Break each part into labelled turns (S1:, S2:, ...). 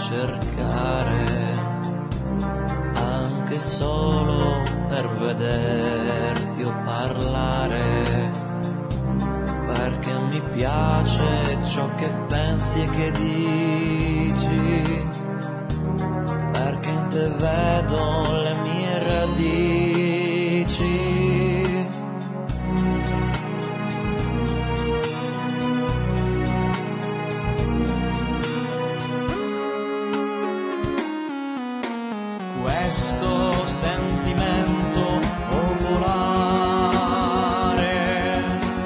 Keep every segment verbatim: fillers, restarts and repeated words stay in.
S1: cercare, anche solo per vederti o parlare, perché mi piace ciò che pensi e che dici, perché in te vedo le mie radici. Questo sentimento popolare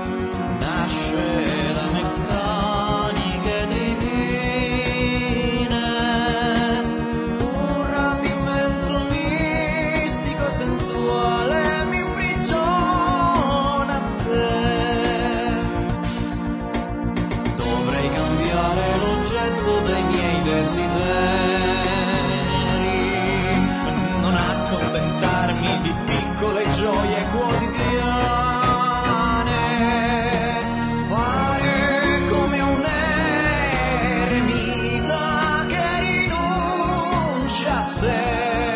S1: nasce da meccaniche divine, un rapimento mistico sensuale mi imprigiona a te. Dovrei cambiare l'oggetto dei miei desideri, accontentarmi di piccole gioie quotidiane, fare come un eremita che rinuncia a sé,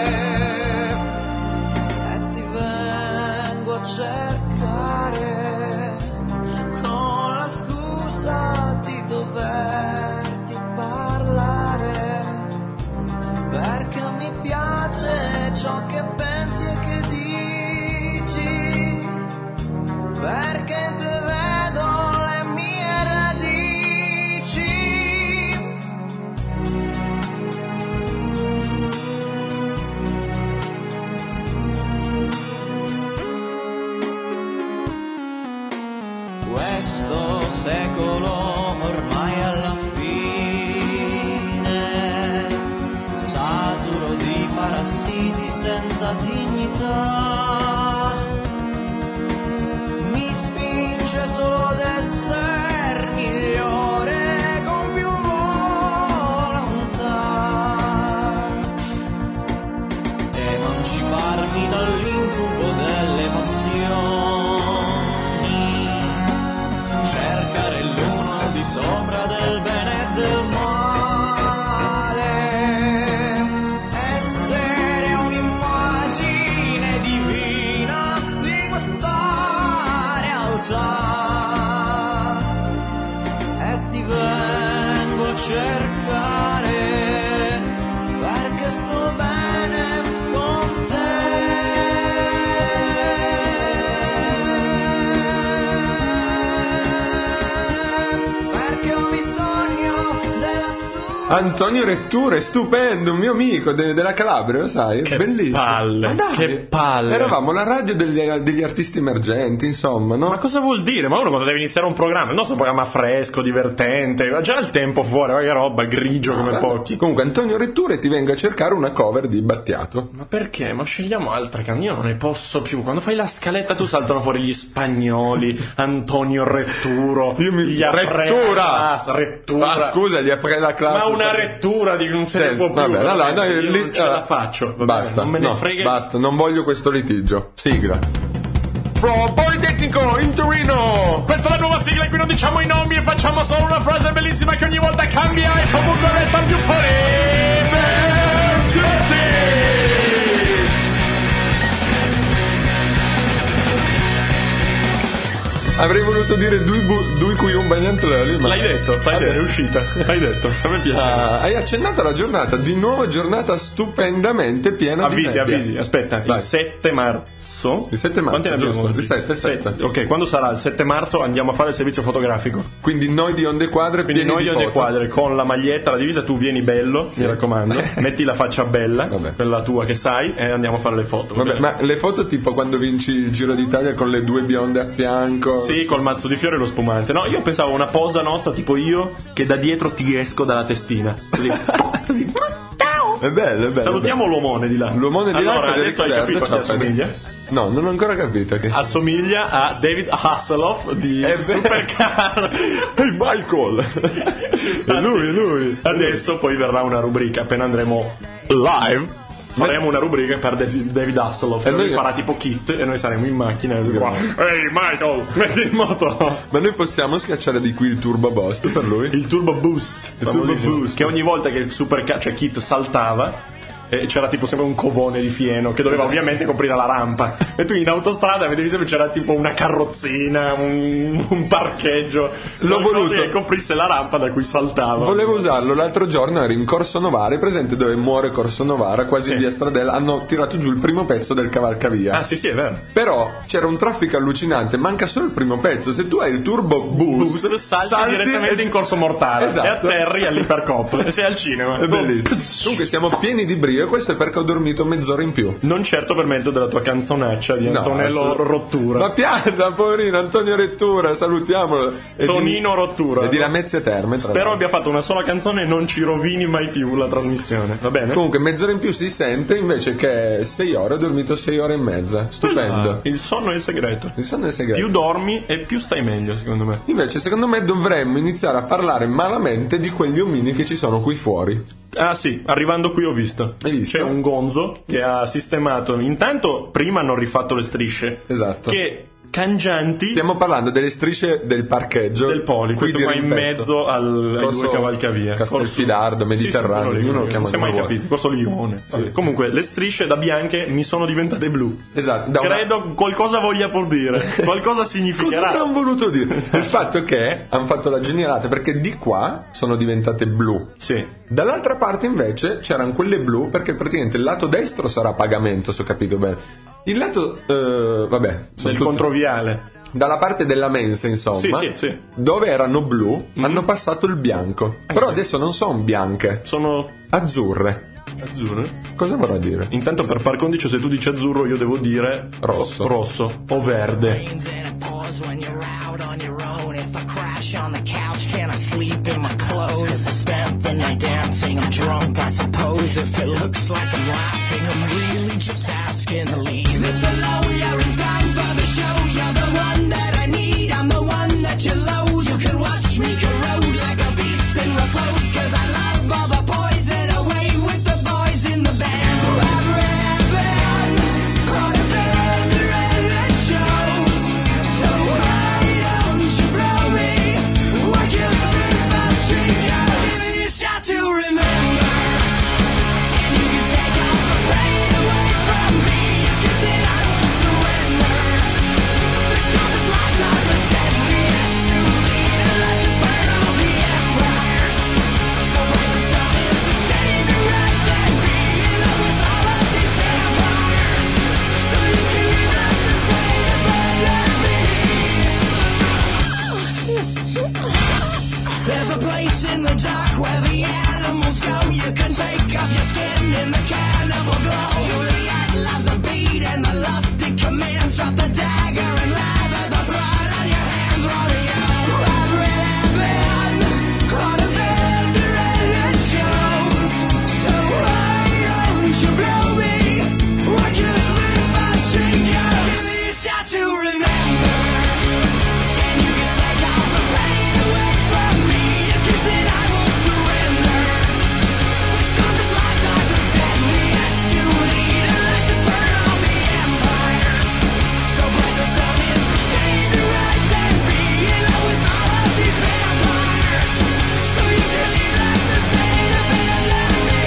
S1: e ti vengo a cercare con la scusa di doverti parlare, perché mi piace ciò che pensi e che dici, perché te vedo le mie radici. Questo secolo ormai alla fine, saturo di parassiti senza dignità, mi spinge solo ad essere migliore con più volontà, emanciparmi dall'incubo delle passioni, cercare l'uno al di sopra del bene e del male, essere un'immagine divina di questa realtà, e ti vengo a cercare perché sto bene con te.
S2: Antonio Retture, stupendo, un mio amico de- della Calabria, lo sai?
S3: Che
S2: bellissimo.
S3: palle, che palle.
S2: Eravamo la radio degli, degli artisti emergenti, insomma, no?
S3: Ma cosa vuol dire? Ma uno quando deve iniziare un programma, il nostro programma fresco, divertente, ha già il tempo fuori, ma che roba, grigio come
S2: Ah,
S3: pochi.
S2: Comunque Antonio Retture ti venga a cercare una cover di Battiato.
S3: Ma perché? Ma scegliamo altre canzoni, io non ne posso più. Quando fai la scaletta tu saltano fuori gli spagnoli, Antonio Retturo,
S2: Io mi...
S3: gli
S2: Rettura!
S3: Apre- Rettura.
S2: Ma scusa, gli apre la classe.
S3: Ma una rettura di non se ne può più.
S2: Vabbè, allora, no,
S3: io
S2: lì,
S3: non ce la faccio. Vabbè,
S2: basta,
S3: non me ne
S2: no,
S3: frega.
S2: basta, non voglio questo litigio. Sigla. Pro Politecnico in Torino.
S3: Questa è la nuova sigla in cui non diciamo i nomi e facciamo solo una frase bellissima che ogni volta cambia e comunque resta più
S2: Avrei voluto dire due, bu- due cui un bagnante lì, ma
S3: l'hai detto, l'hai
S2: Vabbè.
S3: detto, è uscita. Hai detto, a me piace.
S2: Ah, hai accennato alla giornata, di nuovo giornata stupendamente piena
S3: Avvisi,
S2: di nebbia.
S3: avvisi, aspetta,
S2: Vai.
S3: il sette marzo.
S2: Il sette marzo,
S3: Quanti ne abbiamo
S2: giusto?
S3: oggi?
S2: Il sette, sette.
S3: Ok, quando sarà il sette marzo andiamo a fare il servizio fotografico.
S2: Quindi noi di Onde Quadre
S3: Quindi
S2: pieni
S3: noi
S2: di
S3: di Onde
S2: foto.
S3: Quadre con la maglietta, la divisa, tu vieni bello, mi raccomando, metti la faccia bella,
S2: Vabbè.
S3: quella tua che sai, e andiamo a fare le foto. va
S2: Vabbè,
S3: bene?
S2: ma le foto tipo quando vinci il Giro d'Italia con le due bionde a fianco.
S3: Sì, col mazzo di fiori e lo spumante. No, io pensavo una posa nostra, tipo io, che da dietro ti esco dalla testina. Così. Così.
S2: È bello, è bello.
S3: Salutiamo
S2: è bello.
S3: l'uomone di là.
S2: L'uomone di là,
S3: allora,
S2: Federico
S3: adesso hai
S2: Lerdo,
S3: capito a chi
S2: ciao,
S3: assomiglia?
S2: No, non ho ancora capito che
S3: Assomiglia a David Hasselhoff di
S2: È vero.
S3: Supercar.
S2: Ehi Michael. È lui, è lui.
S3: Adesso poi verrà una rubrica appena andremo live faremo una rubrica per Des- David Hasselhoff,
S2: E
S3: e lui
S2: noi-
S3: farà tipo Kit e noi saremo in macchina e lui qua, ehi Michael, metti in moto
S2: Ma noi possiamo schiacciare di qui il turbo boost per lui?
S3: il turbo boost,
S2: Il turbo
S3: famosissimo,
S2: boost.
S3: che ogni volta che il super ca- cioè Kit saltava e c'era tipo sempre un covone di fieno che doveva ovviamente coprire la rampa, e tu in autostrada vedevi sempre c'era tipo una carrozzina, un, un parcheggio,
S2: L'ho
S3: qualcosa
S2: voluto.
S3: che coprisse la rampa da cui saltava.
S2: Volevo usarlo l'altro giorno, ero in Corso Novara, è presente dove muore Corso Novara, quasi
S3: Sì.
S2: via Stradella, hanno tirato giù il primo pezzo del cavalcavia.
S3: Ah sì sì è vero.
S2: Però c'era un traffico allucinante, manca solo il primo pezzo. Se tu hai il turbo boost,
S3: Boost, salti, direttamente
S2: e-
S3: in Corso Mortale
S2: Esatto.
S3: e atterri all'Ipercop e sei al cinema.
S2: È bellissimo. Comunque siamo pieni di brio e questo è perché ho dormito mezz'ora in più.
S3: Non certo per mezzo della tua canzonaccia di
S2: No,
S3: Antonello
S2: assolut-
S3: Rottura.
S2: Ma pianta, poverino Antonio Rettura, salutiamolo. E di-
S3: Tonino Rottura.
S2: E di Lamezia Terme. tra
S3: Spero
S2: l'altro.
S3: abbia fatto una sola canzone e non ci rovini mai più la trasmissione. Va bene?
S2: Comunque mezz'ora in più si sente, invece che sei ore, ho dormito sei ore e mezza. Stupendo.
S3: Il sonno è il segreto.
S2: Il sonno è segreto.
S3: Più dormi e più stai meglio, secondo me.
S2: Invece secondo me dovremmo iniziare a parlare malamente di quegli omini che ci sono qui fuori.
S3: Ah sì, arrivando qui ho visto.
S2: Hai visto?
S3: C'è un gonzo che ha sistemato. Intanto prima hanno rifatto le strisce.
S2: Esatto.
S3: Che cangianti
S2: Stiamo parlando delle strisce del parcheggio
S3: del Poli,
S2: qui
S3: questo
S2: di
S3: qua in
S2: rimpetto.
S3: mezzo al, ai
S2: Corso
S3: due cavalcavia.
S2: Castelfidardo, Mediterraneo,
S3: sì, sì,
S2: ognuno lo
S3: non
S2: chiama
S3: si è
S2: come
S3: mai
S2: vuole.
S3: capito. Corso Lione.
S2: Sì.
S3: Vabbè, comunque le strisce da bianche mi sono diventate blu.
S2: Esatto. Da una-
S3: Credo qualcosa voglia pur dire. Qualcosa
S2: Cosa
S3: significherà.
S2: hanno voluto dire? Il fatto che hanno fatto la genialata perché di qua sono diventate blu.
S3: Sì.
S2: Dall'altra parte invece c'erano quelle blu perché praticamente il lato destro sarà a pagamento, se ho capito bene. Il lato, eh, vabbè, sono
S3: Del
S2: tutte-
S3: controviale.
S2: dalla parte della mensa, insomma,
S3: Sì, sì, sì.
S2: dove erano blu,
S3: Mm.
S2: hanno passato il bianco. Però
S3: sì.
S2: adesso non sono bianche,
S3: Sono
S2: azzurre.
S3: azzurre.
S2: Cosa vorrà dire?
S3: Intanto per par condicio se tu dici azzurro io devo dire
S2: Rosso.
S3: rosso o verde.
S1: Rains and it pours when you're out on your own. If I crash on the couch, can I sleep in my clothes? I spent the night dancing, I'm drunk, I suppose. If it looks like I'm laughing, I'm really just asking to leave. This alone, you're in time for the show. You're the one that I need, I'm the one that you loathe. You can watch me corrode like a beast in repose. Cause I love all the poison away with the boys in the band. I've been on a band that shows. So why don't you blow me? What you leave my street? Give me a shot to remember. And you can take all the pain away from me. You can say I won't surrender. The sharpest lines are the deadliest to lead and let to burn all the empires. So break the sun is the shame to rise and be in love with all of these vampires. So you can leave like the same and let me. There's a place in the dark where the animals go. You can take off your skin in the cannibal glow. Juliet loves the beat and the lust it commands. Drop the dagger and lather the blood on your hands. Rodeo. I've really been on a bender and it shows. So why don't you blow me? Would you leave my street? Give me a shot to remember. And you can take all the pain away from me. You can say I won't surrender. The sharpest lies are the deadliest to lead and let to burn all the empires. So bright the sun is the shame to rise and be in love with all of these vampires. So you can leave like the same and abandon me.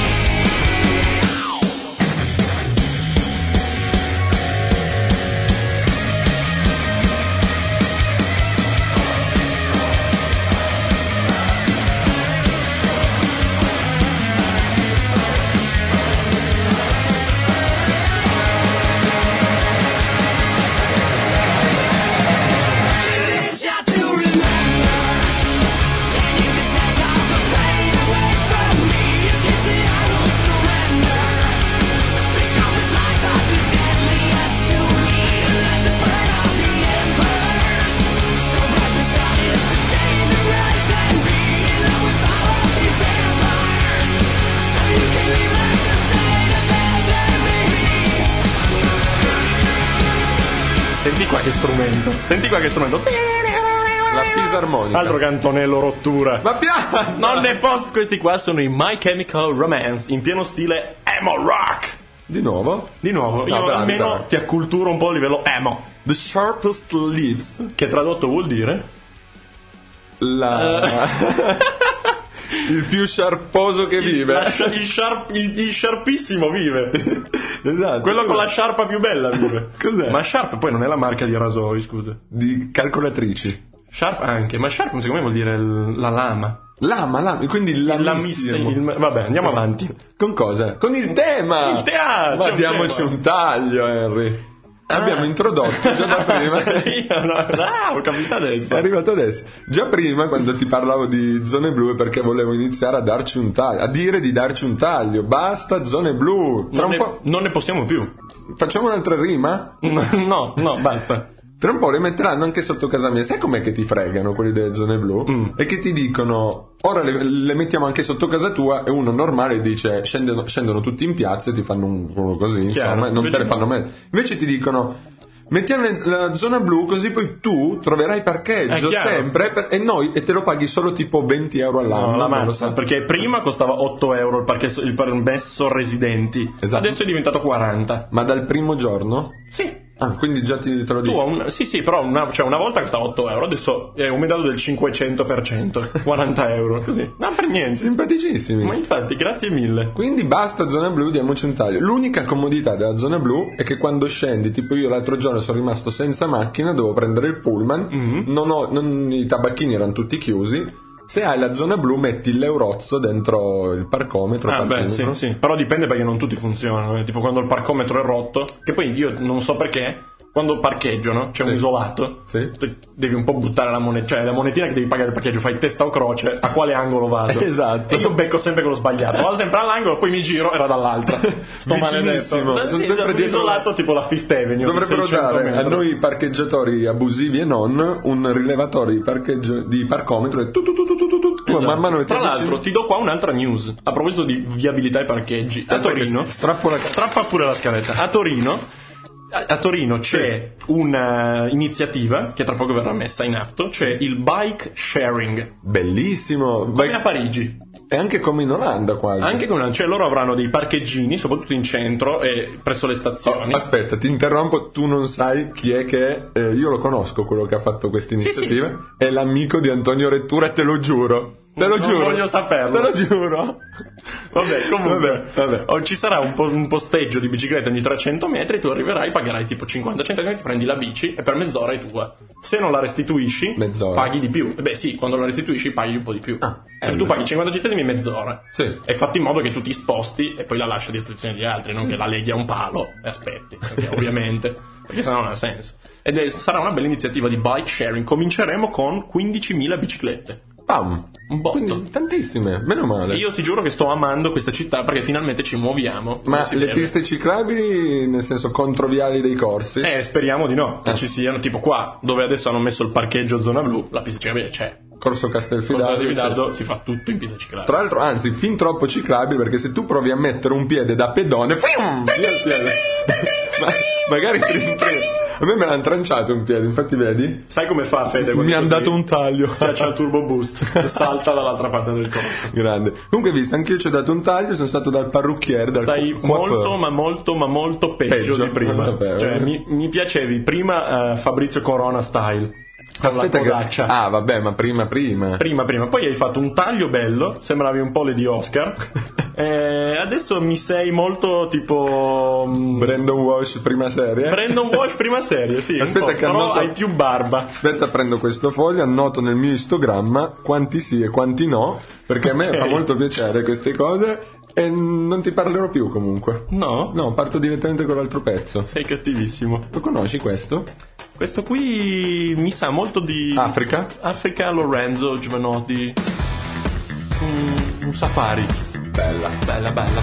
S1: Shot to remember, and you can take all the pain away from me. You can say I won't surrender. The sharpest lies are the deadliest to lead and let to burn all the empires. So bright the sun is the shame to rise and be in love with all of these vampires. So you can leave like the same and abandon me.
S3: Senti qua che strumento. Senti qua che strumento.
S2: La fisarmonica.
S3: Altro cantonello rottura.
S2: Ma piano!
S3: Non ne posso, questi qua sono i My Chemical Romance in pieno stile emo rock.
S2: Di nuovo?
S3: Di nuovo,
S2: No,
S3: io
S2: bravi,
S3: almeno
S2: bravi.
S3: ti acculturo un po' a livello emo.
S2: The sharpest leaves.
S3: Che tradotto vuol dire?
S2: La... il più sciarposo che vive.
S3: La scia- il, sharp, il, il sharpissimo vive.
S2: Esatto.
S3: Quello con la sciarpa più bella vive.
S2: Cos'è?
S3: Ma Sharp poi non è la marca di rasoi, scusa.
S2: Di calcolatrici.
S3: Sharp anche, ma Sharp secondo me vuol dire l- la lama.
S2: Lama, lama, quindi
S3: Il
S2: lamissimo.
S3: lamissimo. Il- vabbè, andiamo avanti.
S2: Con cosa? Con il tema!
S3: Il teatro!
S2: Ma diamoci un taglio, Henry.
S3: Ah.
S2: Abbiamo introdotto già da prima.
S3: Sì, no, ah, ho capito adesso.
S2: È arrivato adesso. Già prima, quando ti parlavo di zone blu, è perché volevo iniziare a darci un taglio, a dire di darci un taglio. Basta zone blu. Tra
S3: Non
S2: un
S3: ne,
S2: po'.
S3: non ne possiamo più.
S2: Facciamo un'altra rima?
S3: No, no, basta.
S2: Tra un po' le metteranno anche sotto casa mia. Sai com'è che ti fregano quelli delle zone blu?
S3: Mm.
S2: E che ti dicono, ora le, le mettiamo anche sotto casa tua, e uno normale dice, scendono, scendono tutti in piazza e ti fanno un culo così,
S3: Chiaro.
S2: insomma, non
S3: Invece
S2: te le fanno mai. Invece ti dicono, mettiamo la zona blu così poi tu troverai parcheggio
S3: È chiaro.
S2: sempre per- e noi e te lo paghi solo tipo venti euro all'anno.
S3: No, la
S2: non lo
S3: mazza,
S2: so.
S3: perché prima costava otto euro il, parcheggio, il permesso residenti.
S2: Esatto.
S3: Adesso è diventato quaranta.
S2: Ma dal primo giorno?
S3: Sì.
S2: Ah, quindi già ti, te lo
S3: Tu
S2: dico.
S3: hai un, sì, sì, però una, cioè una volta costava otto euro, adesso è aumentato del cinquecento per cento, quaranta euro, così. No, per niente.
S2: Simpaticissimi.
S3: Ma infatti, grazie mille.
S2: Quindi basta zona blu, diamoci un taglio. L'unica comodità della zona blu è che quando scendi, tipo io l'altro giorno sono rimasto senza macchina, dovevo prendere il pullman,
S3: Mhm.
S2: non ho, non- i tabacchini erano tutti chiusi. Se hai la zona blu metti l'eurozzo dentro il parcometro.
S3: Ah, beh,
S2: parchimetro.
S3: sì, sì. Però dipende perché non tutti funzionano. eh. Tipo quando il parcometro è rotto, che poi io non so perché, quando parcheggio, no? C'è
S2: Sì.
S3: un isolato.
S2: Sì.
S3: Tu devi un po' buttare la moneta, cioè la monetina che devi pagare il parcheggio, fai testa o croce, a quale angolo vado?
S2: Esatto.
S3: E io becco sempre quello sbagliato, vado sempre all'angolo, poi mi giro, era dall'altra. Sto
S2: Vicinissimo.
S3: maledetto.
S2: Sono
S3: Sì,
S2: sempre
S3: esatto, un
S2: dietro-
S3: isolato tipo la Fifth Avenue.
S2: Dovrebbero
S3: seicento
S2: dare a
S3: metri.
S2: noi parcheggiatori abusivi e non un rilevatore di parcheggio di parcometro e tu tu tu tu tu tu tu tu,
S3: Esatto.
S2: man mano che ti
S3: Tra
S2: avvicini-
S3: l'altro ti do qua un'altra news a proposito di viabilità e parcheggi. A
S2: Aspetta che
S3: Torino,
S2: strappo la
S3: strappa pure la scaletta. A Torino, a, a Torino c'è un'iniziativa che tra poco verrà messa in atto, cioè il bike sharing.
S2: Bellissimo.
S3: Come
S2: Vai-
S3: a Parigi.
S2: E anche come in Olanda quasi.
S3: Anche con cioè loro avranno dei parcheggini, soprattutto in centro e presso le stazioni.
S2: Oh, aspetta, ti interrompo, tu non sai chi è che è, eh, io lo conosco quello che ha fatto questa iniziativa,
S3: Sì,
S2: è l'amico di Antonio Rettura, te lo giuro. Te lo
S3: Non
S2: giuro.
S3: voglio saperlo.
S2: Te lo giuro.
S3: Vabbè, comunque,
S2: Vabbè, vabbè.
S3: oh, ci sarà un, po- un posteggio di bicicletta ogni trecento metri, tu arriverai, pagherai tipo cinquanta centesimi, ti prendi la bici e per mezz'ora è tua. Se non la restituisci,
S2: Mezz'ora.
S3: paghi di più. E beh sì, quando la restituisci paghi un po' di più.
S2: Ah,
S3: Cioè,
S2: eh,
S3: tu
S2: beh.
S3: paghi cinquanta centesimi mezz'ora.
S2: Sì.
S3: E fatti in modo che tu ti sposti e poi la lasci a disposizione di altri, non che la leghi a un palo e aspetti, perché ovviamente, perché sennò non ha senso. Ed è, sarà una bella iniziativa di bike sharing. Cominceremo con quindicimila biciclette.
S2: Pam.
S3: Un botto.
S2: Quindi tantissime, meno male.
S3: E io ti giuro che sto amando questa città perché finalmente ci muoviamo.
S2: Ma
S3: come si
S2: le
S3: deve.
S2: piste ciclabili, nel senso controviali dei corsi?
S3: Eh, speriamo di no, che
S2: Eh.
S3: ci siano, tipo qua, dove adesso hanno messo il parcheggio zona blu, la pista ciclabile c'è.
S2: Corso Castelfidardo.
S3: Con Fidardo si fa tutto in pista ciclabile.
S2: Tra l'altro, anzi, fin troppo ciclabile, perché se tu provi a mettere un piede da pedone, fium, via il piede. Ma, magari stringi. A me me l'hanno tranciato un piede, infatti vedi?
S3: Sai come fa Fede?
S2: Mi hanno dato un taglio.
S3: Schiaccia il turbo boost e salta dall'altra parte del corso.
S2: Grande. Comunque, visto, anch'io ci ho dato un taglio, sono stato dal parrucchiere, dal
S3: Stai
S2: coiffeur.
S3: molto, ma molto, ma molto peggio,
S2: Peggio.
S3: di prima.
S2: Vabbè,
S3: Cioè,
S2: vabbè.
S3: mi, mi piacevi prima eh, Fabrizio Corona style. Con
S2: Aspetta
S3: la
S2: che...
S3: codaccia.
S2: Ah, vabbè, ma prima, prima.
S3: Prima, prima, poi hai fatto un taglio bello, sembravi un po' Lady Oscar. Eh, adesso mi sei molto tipo. mm,
S2: Brandon Walsh, prima serie.
S3: Brandon Walsh, prima serie, sì. un
S2: Aspetta
S3: po',
S2: che
S3: però
S2: annoto-
S3: hai più barba.
S2: Aspetta, prendo questo foglio, annoto nel mio istogramma quanti sì e quanti no, perché a me
S3: Ok.
S2: fa molto piacere queste cose e non ti parlerò più comunque.
S3: No?
S2: No, parto direttamente con l'altro pezzo.
S3: Sei cattivissimo.
S2: Lo conosci questo?
S3: Questo qui mi sa molto di.
S2: Africa?
S3: Africa Lorenzo Giovanotti. Un, un safari.
S2: Bella.
S3: Bella, bella.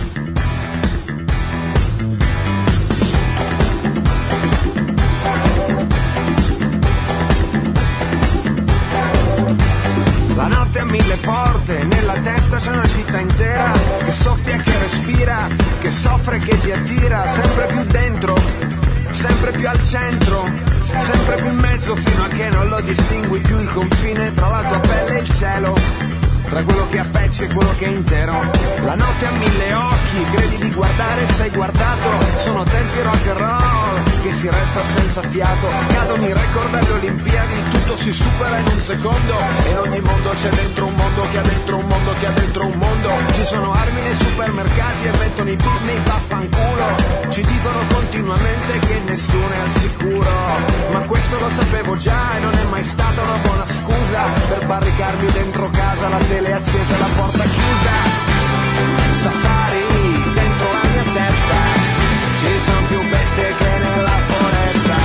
S4: La notte ha mille porte, nella testa c'è una città intera che soffia, che respira, che soffre, che ti attira, sempre più dentro, sempre più al centro, sempre più in mezzo fino a che non lo distingui più il confine tra la tua pelle e il cielo, tra quello che è a pezzi e quello che è intero. La notte ha mille occhi, occhi, credi di guardare, sei guardato. Sono tempi rock and roll che si resta senza fiato. Cadono i record alle Olimpiadi, tutto si supera in un secondo. E in ogni mondo c'è dentro un mondo che ha dentro un mondo che ha dentro un mondo. Ci sono armi nei supermercati e mettono i beat nei vaffanculo. Ci dicono continuamente che nessuno è al sicuro, ma questo lo sapevo già e non è mai stata una buona scusa per barricarmi dentro casa, la tele accesa e la porta chiusa. Safari dentro la mia testa, ci sono più bestie che nella foresta.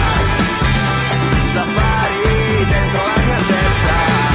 S4: Safari dentro la mia testa.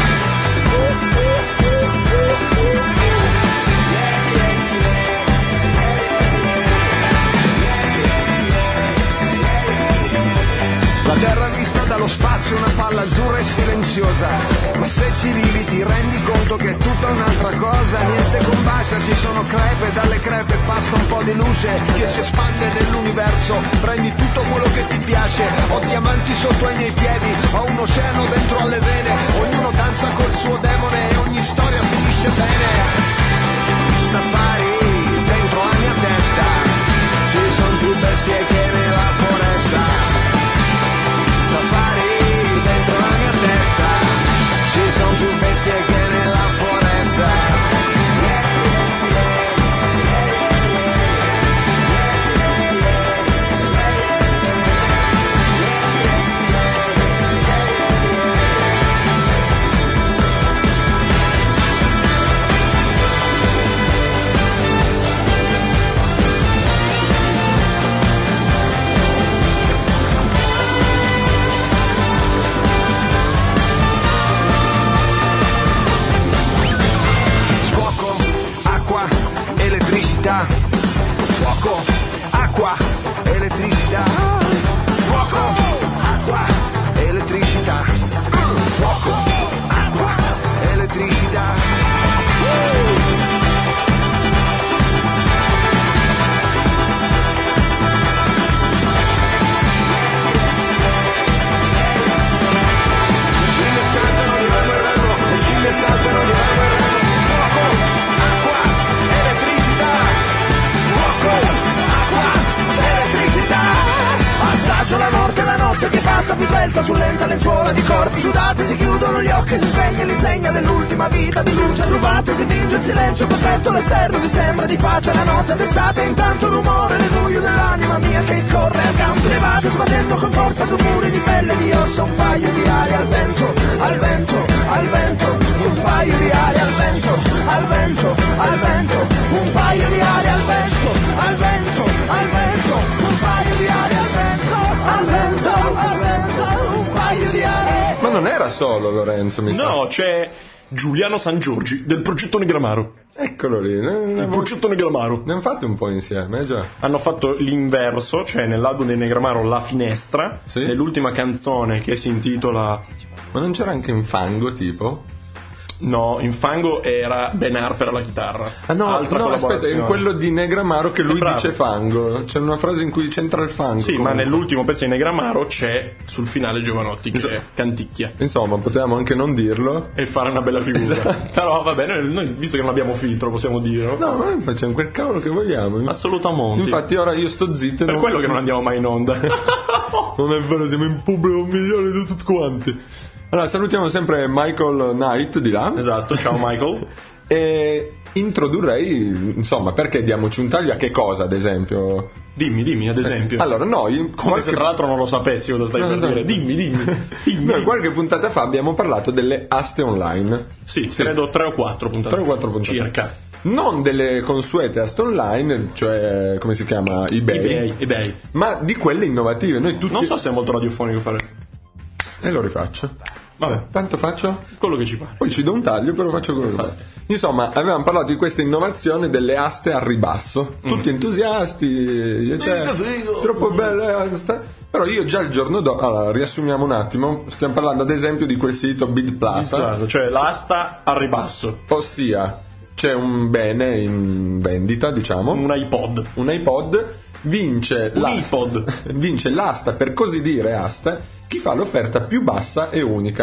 S4: La terra vista dallo spazio è una palla azzurra e silenziosa, ma se ci vivi ti rendi conto che è tutta un'altra cosa. Niente combacia, ci sono crepe, dalle crepe passa un po' di luce che si espande nell'universo. Prendi tutto quello che ti piace, ho diamanti sotto ai miei piedi, ho un oceano dentro alle vene, ognuno danza col suo demone e ogni storia finisce bene. Safari dentro la mia testa, ci sono più bestie che nella foresta. Safari dentro la mia testa, ci sono più bestie che nella foresta. Fuoco, acqua, elettricità. Fuoco, acqua, elettricità. Fuoco, acqua, elettricità. La morte, la notte che passa più svelta su lenta lenzuola di corpi sudate, si chiudono gli occhi, si spegne l'insegna dell'ultima vita di luce rubate, si finge il silenzio perfetto, l'esterno vi sembra di pace, la notte d'estate, intanto l'umore nel buio dell'anima mia che corre a gambe levate, sbattendo con forza su muri di pelle di ossa, un paio di aria al vento, al vento, al vento, un paio di aria al vento, al vento, al vento, un paio di aria al vento, al vento, al vento, un paio di aria al vento. Al vento, al vento, un paio di aria.
S2: Ma non era solo Lorenzo, mi sa.
S3: No, c'è Giuliano San Giorgi del progetto Negramaro.
S2: Eccolo lì.
S3: Il progetto Negramaro.
S2: Ne hanno fatti un po' insieme, eh, già.
S3: Hanno fatto l'inverso, cioè nell'album di Negramaro La Finestra,
S2: sì.
S3: Nell'ultima canzone che si intitola...
S2: Ma non c'era anche in fango, tipo?
S3: No, in fango era Ben Harper alla chitarra.
S2: Ah no,
S3: Altra
S2: no aspetta, in quello di Negramaro che lui
S3: Bravo.
S2: dice fango. C'è una frase in cui c'entra il fango.
S3: Sì,
S2: comunque.
S3: ma nell'ultimo pezzo di Negramaro c'è sul finale Giovanotti che
S2: Esatto.
S3: canticchia.
S2: Insomma, potevamo anche non dirlo.
S3: E fare una bella figura.
S2: Esatto.
S3: Però vabbè, noi, noi visto che non abbiamo filtro possiamo dirlo.
S2: No, noi facciamo quel cavolo che vogliamo.
S3: Assolutamente.
S2: Infatti ora io sto zitto.
S3: Per
S2: non...
S3: quello che non andiamo mai in onda.
S2: Non è vero, siamo in pubblico un milione di tutti quanti. Allora, salutiamo sempre Michael Knight di là.
S3: Esatto, ciao Michael.
S2: E introdurrei, insomma, perché diamoci un taglio a che cosa, ad esempio?
S3: Dimmi, dimmi, ad esempio.
S2: Allora, noi...
S3: Come
S2: qualche...
S3: se tra l'altro non lo sapessi cosa stai
S2: Non
S3: per
S2: so.
S3: dire. Dimmi, dimmi. dimmi.
S2: Noi qualche puntata fa abbiamo parlato delle aste online.
S3: Sì, sì, credo tre o quattro puntate.
S2: Tre o quattro puntate.
S3: Circa.
S2: Non delle consuete aste online, cioè, come si chiama? eBay.
S3: eBay, eBay.
S2: Ma di quelle innovative. Noi tutti...
S3: Non so se è molto radiofonico fare.
S2: E lo rifaccio.
S3: Vabbè,
S2: Tanto faccio?
S3: quello che ci pare.
S2: Poi ci do un taglio, però faccio quello che
S3: Fai.
S2: pare. Insomma, avevamo parlato di questa innovazione delle aste al ribasso.
S3: Mm.
S2: Tutti entusiasti, cioè, troppo belle aste. Però io già il giorno dopo, allora, riassumiamo un attimo, stiamo parlando ad esempio di quel sito Bid Plaza,
S3: Cioè l'asta al ribasso.
S2: ossia c'è un bene in vendita, diciamo,
S3: Un iPod.
S2: un iPod, vince,
S3: Un
S2: l'asta,
S3: iPod.
S2: vince l'asta, per così dire asta, chi fa l'offerta più bassa e unica.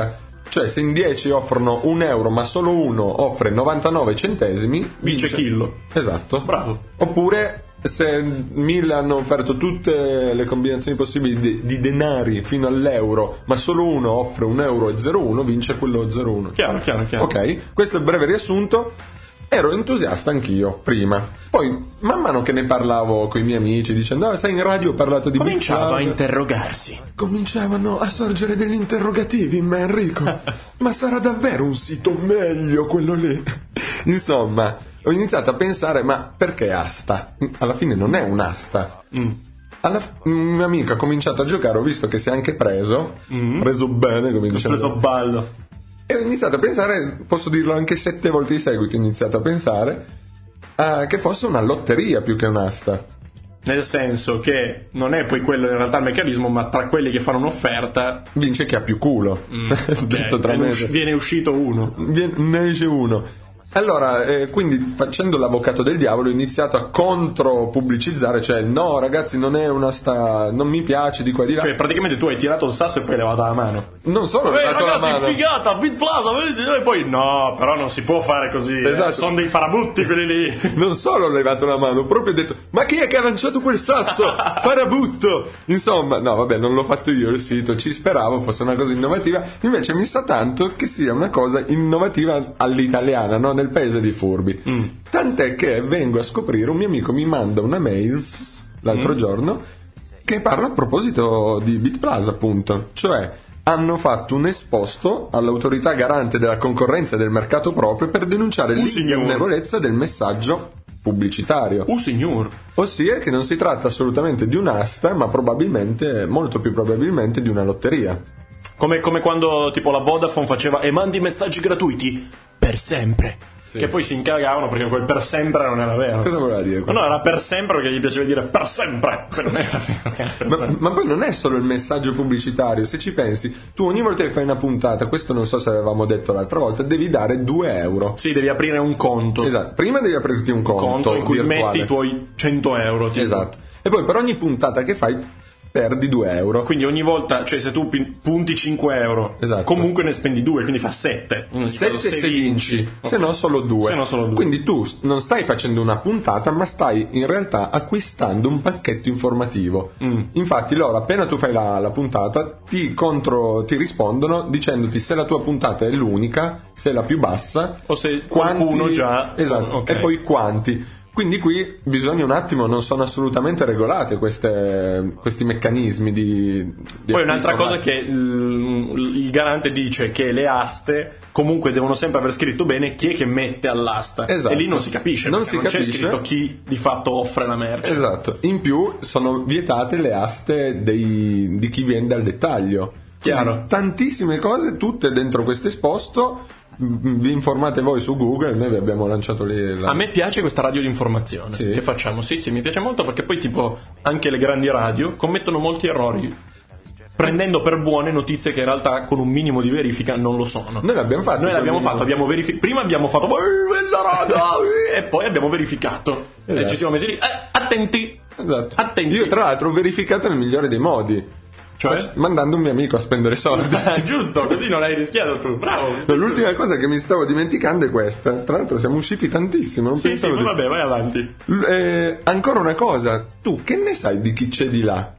S2: Cioè se in dieci offrono un euro ma solo uno offre novantanove centesimi,
S3: vince Chillo.
S2: Esatto.
S3: Bravo.
S2: Oppure se mille hanno offerto tutte le combinazioni possibili di, di denari fino all'euro, ma solo uno offre un euro e zero uno, vince quello zero uno.
S3: Chiaro, chiaro, chiaro.
S2: Ok, questo è il breve riassunto. Ero entusiasta anch'io prima, poi man mano che ne parlavo con i miei amici dicendo ah, sai in radio ho parlato di
S3: cominciava a interrogarsi,
S2: cominciavano a sorgere degli interrogativi in me, Enrico. Ma sarà davvero un sito meglio quello lì? Insomma, ho iniziato a pensare ma perché asta? Alla fine non è un'asta. mm. Alla, un mio amico ha cominciato a giocare, ho visto che si è anche preso mm. preso bene, come diciamo,
S3: preso ballo.
S2: E ho iniziato a pensare, posso dirlo anche sette volte di seguito, ho iniziato a pensare uh, che fosse una lotteria più che un'asta.
S3: Nel senso che non è poi quello in realtà il meccanismo, ma tra quelli che fanno un'offerta
S2: vince chi ha più culo.
S3: Mm, okay.
S2: Detto tra
S3: viene,
S2: me.
S3: viene uscito uno.
S2: Viene, ne esce uno. Allora, eh, quindi facendo l'avvocato del diavolo ho iniziato a contro pubblicizzare, cioè no ragazzi non è una sta, non mi piace di qua di là.
S3: Cioè praticamente tu hai tirato il sasso e poi hai levato la mano.
S2: Non solo ho levato
S3: ragazzi,
S2: la mano.
S3: figata, BitPlaza, e poi no, però non si può fare così,
S2: esatto.
S3: eh, sono dei farabutti quelli lì.
S2: Non solo ho levato la mano, ho proprio detto ma chi è che ha lanciato quel sasso? Farabutto! Insomma, no vabbè, non l'ho fatto io il sito, ci speravo fosse una cosa innovativa, invece mi sa tanto che sia una cosa innovativa all'italiana, no? Nel paese di furbi. Mm. Tant'è che vengo a scoprire, un mio amico mi manda una mail l'altro mm. giorno che parla a proposito di BitPlaza, appunto, cioè hanno fatto un esposto all'autorità garante della concorrenza e del mercato proprio per denunciare uh, l'ingannevvolezza del messaggio pubblicitario.
S3: Uh signor.
S2: Ossia che non si tratta assolutamente di un'asta, ma probabilmente, molto più probabilmente, di una lotteria.
S3: Come, come quando tipo la Vodafone faceva e mandi messaggi gratuiti per sempre. Sì. Che poi si incagavano perché quel per sempre non era vero.
S2: Cosa voleva dire?
S3: No, no, era per sempre perché gli piaceva dire per sempre. Non era vero.
S2: ma, ma poi non è solo il messaggio pubblicitario. Se ci pensi, tu ogni volta che fai una puntata, questo non so se avevamo detto l'altra volta, devi dare due euro.
S3: Sì, devi aprire un conto.
S2: Esatto. Prima devi aprirti un conto,
S3: un conto in cui
S2: virtuale.
S3: metti i tuoi cento euro. Tipo.
S2: Esatto. E poi per ogni puntata che fai perdi due euro.
S3: Quindi ogni volta, cioè se tu punti cinque euro,
S2: esatto.
S3: comunque ne spendi due, quindi fa sette.
S2: sette se vinci, vinci. Se no solo due.
S3: Se no solo due.
S2: Quindi tu non stai facendo una puntata, ma stai in realtà acquistando un pacchetto informativo. Mm. Infatti loro appena tu fai la, la puntata ti, contro, ti rispondono dicendoti se la tua puntata è l'unica, se è la più bassa
S3: o se
S2: quanti,
S3: qualcuno già.
S2: Esatto. Okay. E poi quanti. Quindi qui bisogna un attimo, non sono assolutamente regolate queste, questi meccanismi di, di
S3: poi un'altra cosa che il, il garante dice che le aste comunque devono sempre aver scritto bene chi è che mette all'asta.
S2: Esatto.
S3: E lì non si capisce,
S2: non, si
S3: non
S2: capisce.
S3: C'è scritto chi di fatto offre la merce.
S2: Esatto. In più sono vietate le aste dei, di chi vende al dettaglio.
S3: Chiaro.
S2: Quindi, tantissime cose, tutte dentro questo esposto. Vi informate voi su Google, noi vi abbiamo lanciato lì la...
S3: A me piace questa radio di informazione sì. che facciamo, sì sì mi piace molto perché poi tipo anche le grandi radio commettono molti errori prendendo per buone notizie che in realtà con un minimo di verifica non lo sono.
S2: Noi l'abbiamo fatto.
S3: Noi l'abbiamo fatto, abbiamo verific- prima abbiamo fatto la radio e poi abbiamo verificato esatto. e ci siamo messi lì, eh, attenti,
S2: esatto.
S3: attenti.
S2: Io tra l'altro ho verificato nel migliore dei modi. Cioè? Mandando un mio amico a spendere soldi.
S3: Giusto, così non hai rischiato tu, bravo.
S2: L'ultima cosa che mi stavo dimenticando è questa. Tra l'altro siamo usciti tantissimo, non
S3: sì,
S2: pensavo
S3: sì,
S2: di...
S3: vabbè, vai avanti.
S2: Eh, ancora una cosa, tu che ne sai di chi c'è di là?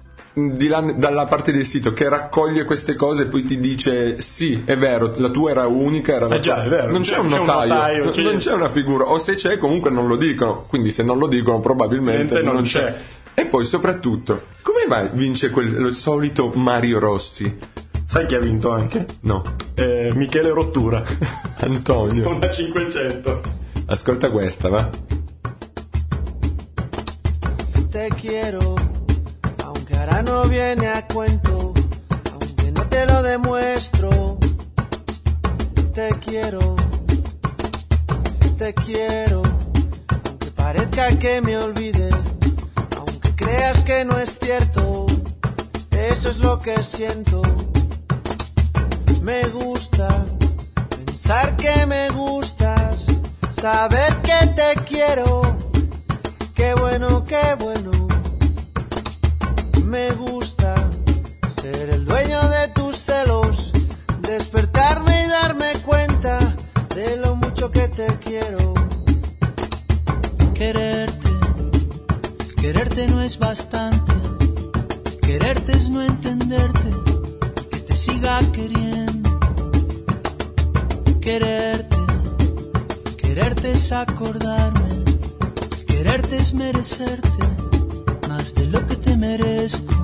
S2: Di là dalla parte del sito che raccoglie queste cose e poi ti dice sì, è vero, la tua era unica, era
S3: eh già, è vero.
S2: Non c'è,
S3: c'è
S2: un notaio,
S3: un notaio
S2: non,
S3: c'è...
S2: non c'è una figura, o se c'è comunque non lo dicono, quindi se non lo dicono probabilmente
S3: non,
S2: non
S3: c'è.
S2: c'è. E poi soprattutto, come mai vince quel il solito Mario Rossi?
S3: Sai chi ha vinto anche?
S2: No.
S3: Eh, Michele Rottura.
S2: Antonio.
S3: Una cinquecento.
S2: Ascolta questa, va?
S5: Te quiero, aunque ahora no viene a cuento, aunque no te lo demuestro. Te quiero, te quiero, aunque parezca que me olvide. Creas que no es cierto, eso es lo que siento. Me gusta pensar que me gustas, saber que te quiero. Qué bueno, qué bueno. Me gusta ser el dueño de tus celos, despertar Quererte no es bastante, quererte es no entenderte, que te siga queriendo. Quererte, quererte es acordarme, quererte es merecerte más de lo que te merezco.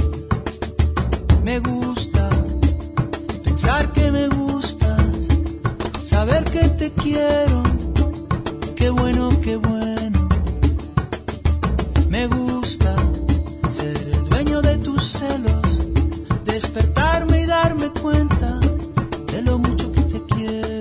S5: Me gusta pensar que me gustas, saber que te quiero, qué bueno, qué bueno. Me gusta ser el dueño de tus celos, despertarme y darme cuenta de lo mucho que te quiero.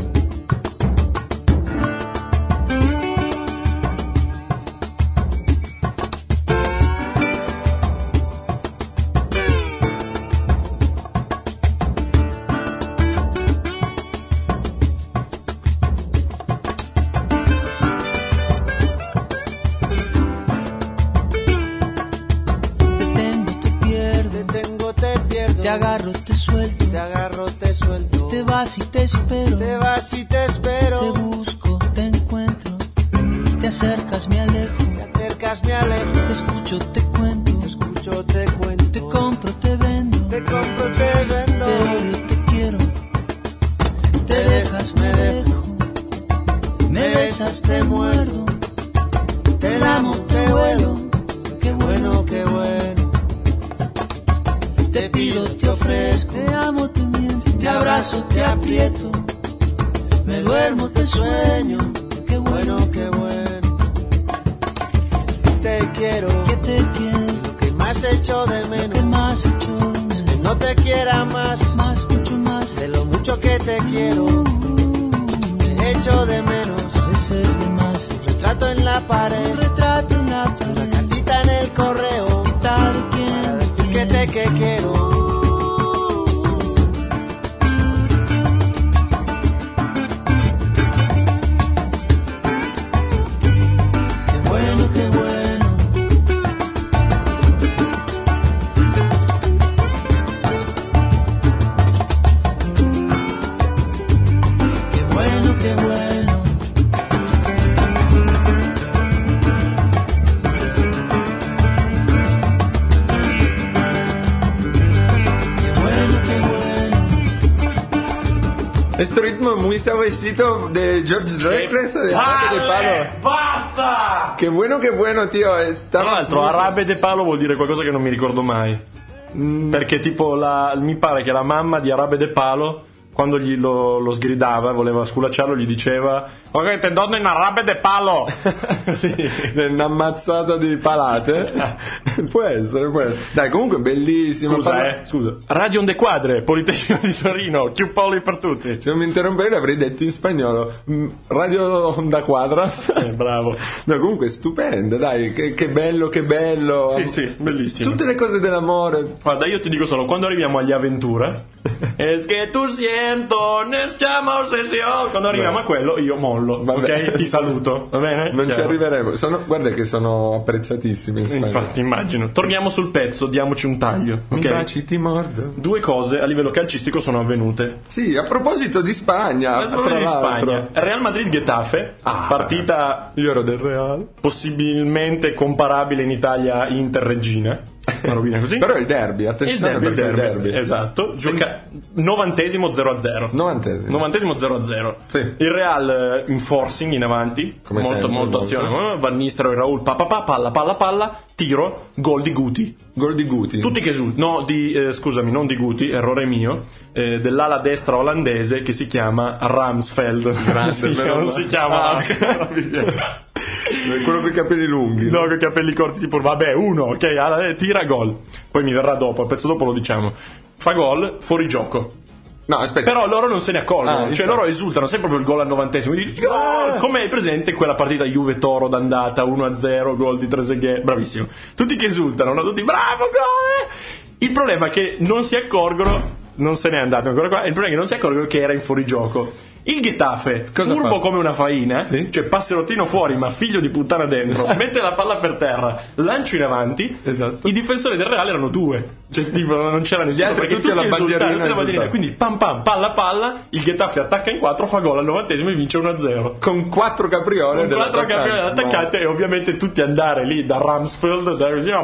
S5: Te agarro, te suelto,
S4: te agarro, te suelto,
S5: te vas y te espero,
S4: te vas y te espero,
S5: te busco, te encuentro, te acercas, me alejo,
S4: te acercas, me alejo,
S5: te escucho, te cuento,
S4: te escucho, te cuento,
S5: te compro, te vendo,
S4: te compro, te vendo,
S5: te odio, te quiero, te dejas, me dejo, me besas, te muerdo, te amo, te vuelo, qué bueno, qué bueno. Te pido, te ofrezco, te amo, te miento, te abrazo, te aprieto, me duermo, te sueño, qué bueno, qué bueno.
S4: Te quiero,
S5: que te quiero,
S4: lo que más echo de menos,
S5: lo que más echo de menos,
S4: es que no te quiera más,
S5: más, mucho más,
S4: de lo mucho que te quiero,
S5: uh,
S4: te echo de menos,
S5: a veces de más,
S4: un retrato en la pared,
S5: un retrato en la pared,
S4: una cartita en el correo,
S5: tal quien,
S4: para decir que te que quiero.
S2: Este ritmo muy suavecito de George Reckless de Arabe de Palo.
S3: Basta!
S2: Che buono, che buono, Tio.
S3: Tra l'altro, Arabe de Palo vuol dire qualcosa che non mi ricordo mai. Mm. Perché tipo la, mi pare che la mamma di Arabe de Palo, quando gli lo, lo sgridava, voleva sculacciarlo, gli diceva: ok, te donne in Arabe de Palo.
S2: Sì, un'ammazzata di palate. Può essere, può essere. Dai, comunque bellissimo.
S3: Scusa,
S2: parla...
S3: eh, scusa. Radio Onde Quadre, Politecnico di Torino, più poli per tutti.
S2: Se non mi interrompevi l'avrei detto in spagnolo. Radio Onda Quadras.
S3: Eh, bravo.
S2: No, comunque stupendo, dai, che, che bello, che bello.
S3: Sì, sì, bellissimo.
S2: Tutte le cose dell'amore.
S3: Guarda, io ti dico solo, quando arriviamo agli Avventura, es que tu siento, nes chiama ossessione. Quando arriviamo
S2: Beh.
S3: a quello, io mollo,
S2: Vabbè.
S3: ok? Ti saluto, va bene?
S2: Non ci
S3: Ciao.
S2: arriveremo. Sono, guarda che sono apprezzatissimi in Spagna.
S3: Infatti, immagino. Torniamo sul pezzo, diamoci un taglio,
S2: Mi
S3: ok?
S2: baci, ti mordo.
S3: Due cose a livello calcistico sono avvenute.
S2: Sì, a proposito di Spagna,
S3: La storia
S2: tra
S3: di
S2: l'altro.
S3: Spagna, Real Madrid-Getafe,
S2: Ah,
S3: partita
S2: Io ero del Real.
S3: possibilmente comparabile in Italia Inter-Regina, una robina così.
S2: Però è il derby,
S3: il
S2: attenzione
S3: derby, il
S2: perché è il
S3: derby,
S2: derby.
S3: esatto. Gioca- novantesimo zero a zero.
S2: Novantesimo.
S3: Novantesimo zero a zero.
S2: Sì.
S3: Il Real eh, in forcing in avanti,
S2: Come
S3: molto
S2: sempre,
S3: molto
S2: molto.
S3: azione. Eh, Van Nistelrooy, Raul, pa, pa, pa, palla, palla, palla, tiro, gol di Guti.
S2: Gol di Guti.
S3: Tutti che esultano, no, di, eh, scusami, non di Guti, errore mio, eh, dell'ala destra olandese che si chiama Ramsfeld.
S2: Grande,
S3: Sì,
S2: meno
S3: non
S2: male.
S3: si chiama.
S2: Ah, Quello con i capelli lunghi.
S3: No, con i capelli corti, tipo, vabbè, uno, ok, alla- eh, tira gol. Poi mi verrà dopo, il pezzo dopo lo diciamo. Fa gol, fuori gioco.
S2: No, aspetta.
S3: Però loro non se ne accorgono,
S2: Ah,
S3: cioè
S2: infatti.
S3: loro esultano sempre proprio il gol al novantesimo. Dici, gol! Come hai presente quella partita Juve-Toro d'andata uno a zero, gol di Trezeguet, bravissimo. Tutti che esultano, no? Tutti bravo, gol! Il problema è che non si accorgono non se n'è andato ancora qua. Il problema è che non si accorgono che era in fuorigioco. Il Getafe,
S2: Cosa
S3: furbo
S2: fa?
S3: come una faina,
S2: Sì.
S3: cioè passerottino fuori ma figlio di puttana dentro, mette la palla per terra, lancio in avanti.
S2: Esatto.
S3: I difensori del Real erano due, cioè tipo non c'era nessuno,
S2: altri
S3: perché
S2: tutti alla
S3: esultavano,
S2: bandierina
S3: tutti alla bandierina.
S2: esultavano.
S3: Quindi pam pam, palla palla, il Getafe attacca in quattro, fa gol al novantesimo e vince uno a zero.
S2: Con quattro capriole
S3: Con quattro
S2: dell'attaccante.
S3: campioni attaccate e ovviamente tutti andare lì da Ramsfield, da così,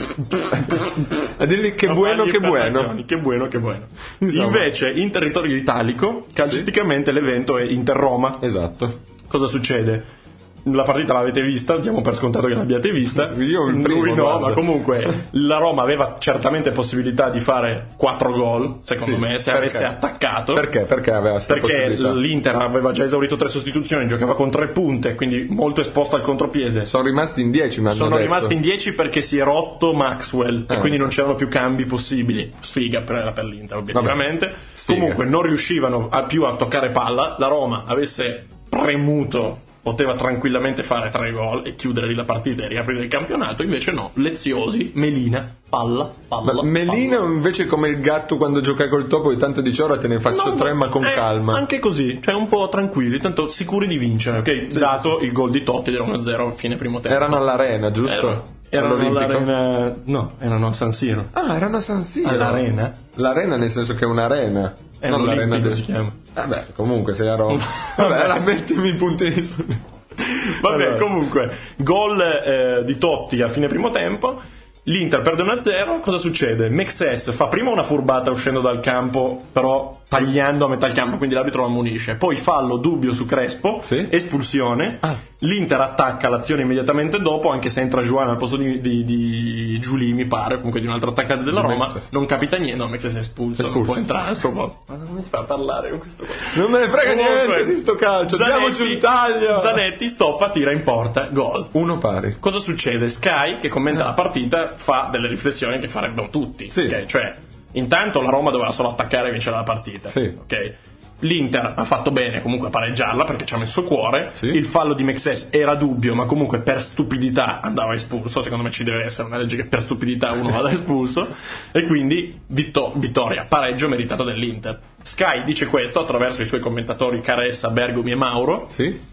S2: A dirgli che
S3: a
S2: buono,
S3: fargli
S2: che
S3: i
S2: buono.
S3: pataglioni, che buono, che buono.
S2: Insomma.
S3: Invece, in territorio italico, calcisticamente l'evento è Inter-Roma.
S2: Esatto.
S3: Cosa succede? La partita l'avete vista, diamo per scontato che l'abbiate vista.
S2: Io il primo,
S3: Lui no,
S2: guarda.
S3: ma comunque la Roma aveva certamente possibilità di fare quattro gol, secondo
S2: Sì,
S3: me, se
S2: perché?
S3: avesse attaccato.
S2: Perché? Perché aveva questa
S3: Perché
S2: possibilità?
S3: l'Inter aveva già esaurito tre sostituzioni, giocava con tre punte, quindi molto esposto al contropiede.
S2: Sono rimasti in dieci, mi hanno
S3: Sono
S2: detto.
S3: rimasti in dieci perché si è rotto Maxwell
S2: Ah.
S3: e quindi non c'erano più cambi possibili. Sfiga per, per l'Inter, obiettivamente.
S2: Sfiga.
S3: Comunque non riuscivano a più a toccare palla. La Roma avesse premuto, poteva tranquillamente fare tre gol e chiudere lì la partita e riaprire il campionato. Invece no, leziosi, Melina, palla, palla.
S2: Ma Melina
S3: palla.
S2: invece come il gatto quando gioca col topo e tanto dice ora te ne faccio
S3: No,
S2: tre ma con
S3: eh,
S2: calma.
S3: Anche così, cioè un po' tranquilli, tanto sicuri di vincere, ok? Dato il gol di Totti era uno a zero a fine primo tempo.
S2: Erano all'arena, giusto?
S3: Erano, erano
S2: All'Olimpico?
S3: all'arena. No, erano a San Siro.
S2: Ah, erano a San Siro.
S3: All'arena?
S2: L'arena nel senso che è un'arena.
S3: È
S2: non
S3: un
S2: l'arena
S3: olimpico
S2: del...
S3: si chiama.
S2: Vabbè, comunque se ero... Vabbè, la mettimi i puntini su...
S3: Vabbè,
S2: Allora.
S3: comunque, gol eh, di Totti a fine primo tempo. L'Inter perde uno a zero. Cosa succede? Mexes fa prima una furbata uscendo dal campo, però tagliando a metà il campo, quindi l'arbitro lo ammonisce. Poi fallo dubbio su Crespo,
S2: Sì.
S3: espulsione.
S2: Ah.
S3: L'Inter attacca l'azione immediatamente dopo, anche se entra Juan al posto di, di, di Giulì, mi pare, comunque di un altro attaccante della
S2: Di
S3: Roma.
S2: Mexes.
S3: Non capita niente. No, Mexes è espulso,
S2: Espulso.
S3: non può entrare al suo posto. Ma come si fa a parlare con questo qua?
S2: Non me ne frega
S3: Comunque,
S2: niente di sto calcio, diamoci un taglio!
S3: Zanetti stoppa, tira in porta, gol.
S2: Uno pari.
S3: Cosa succede? Sky, che commenta la partita, fa delle riflessioni che farebbero tutti.
S2: Sì.
S3: ok? Cioè, intanto la Roma doveva solo attaccare e vincere la partita.
S2: Sì.
S3: ok? L'Inter ha fatto bene comunque a pareggiarla perché ci ha messo cuore.
S2: Sì.
S3: Il fallo di Mexes era dubbio, ma comunque per stupidità andava espulso. Secondo me ci deve essere una legge che per stupidità uno vada espulso. E quindi vitto- vittoria, pareggio meritato dell'Inter. Sky dice questo attraverso i suoi commentatori Caressa, Bergomi e Mauro.
S2: Sì?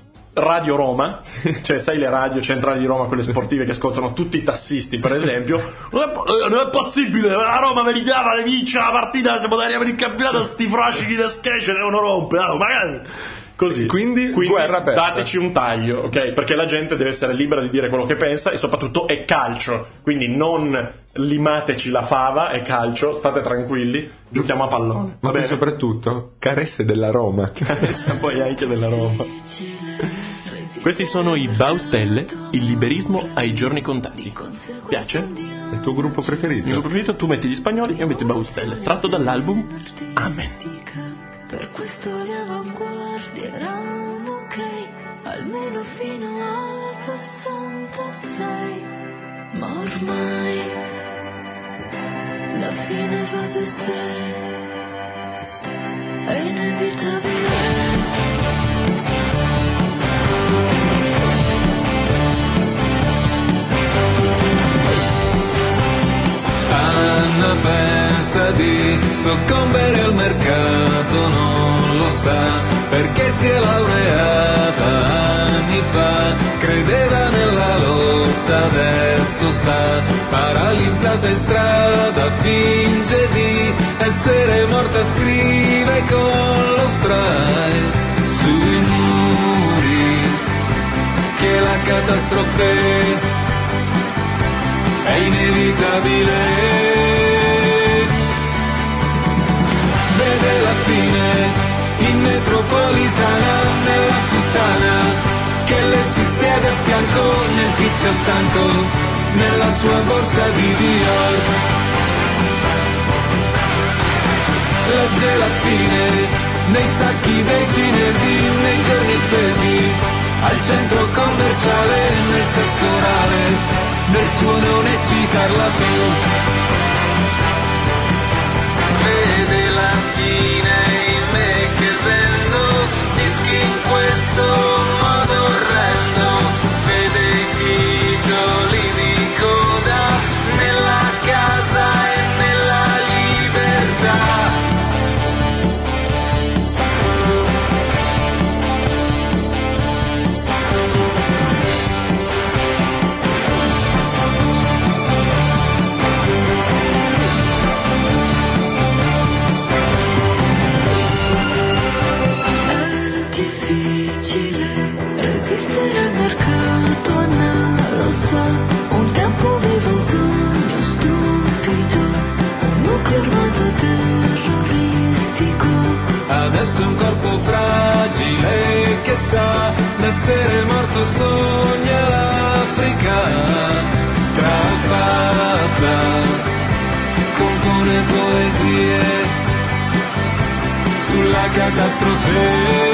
S3: Radio Roma, cioè sai le radio centrali di Roma, quelle sportive che ascoltano tutti i tassisti per esempio, non è, po- non è possibile, la Roma meritava di vincere la partita, siamo andati per il campionato, sti frascichi da sketch devono rompere, no, magari così.
S2: Quindi, guerra aperta.
S3: dateci un taglio, ok? Perché la gente deve essere libera di dire quello che pensa e soprattutto è calcio, quindi non limateci la fava, è calcio, state tranquilli, giochiamo a pallone.
S2: Ma
S3: Va
S2: poi
S3: bene?
S2: Caresse Caresse della Roma.
S3: Poi anche della Roma. Questi sono i Baustelle, il liberismo ai giorni contati. Piace?
S2: È il tuo gruppo preferito?
S3: Il mio preferito, tu metti gli spagnoli e io metto i Baustelle, tratto dall'album Amen.
S6: Per questo le avanguardie erano ok, almeno fino al sessantasei. Ma ormai la fine va da sé, è inevitabile.
S7: Anna pensa di soccombere al mercato, non lo sa, perché si è laureata anni fa, credeva nella lotta, adesso sta paralizzata in strada, finge di essere morta, scrive con lo spray sui muri che la catastrofe è inevitabile. Vede la fine in metropolitana, nella puttana che le si siede a fianco, nel tizio stanco, nella sua borsa di Dior. Legge la fine nei sacchi dei cinesi, nei giorni spesi al centro commerciale, nel sesso orale, nel suo non eccitarla più. Vede la fine in me che vendo dischi in questo modo orrendo, vede i titoli di coda nella casa e nella libertà. fantasie sulla catastrofe.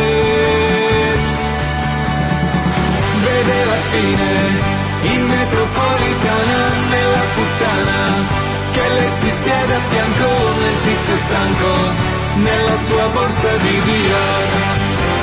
S7: Vede la fine in metropolitana, nella puttana che le si siede a fianco, nel tizio stanco nella sua borsa di Dior.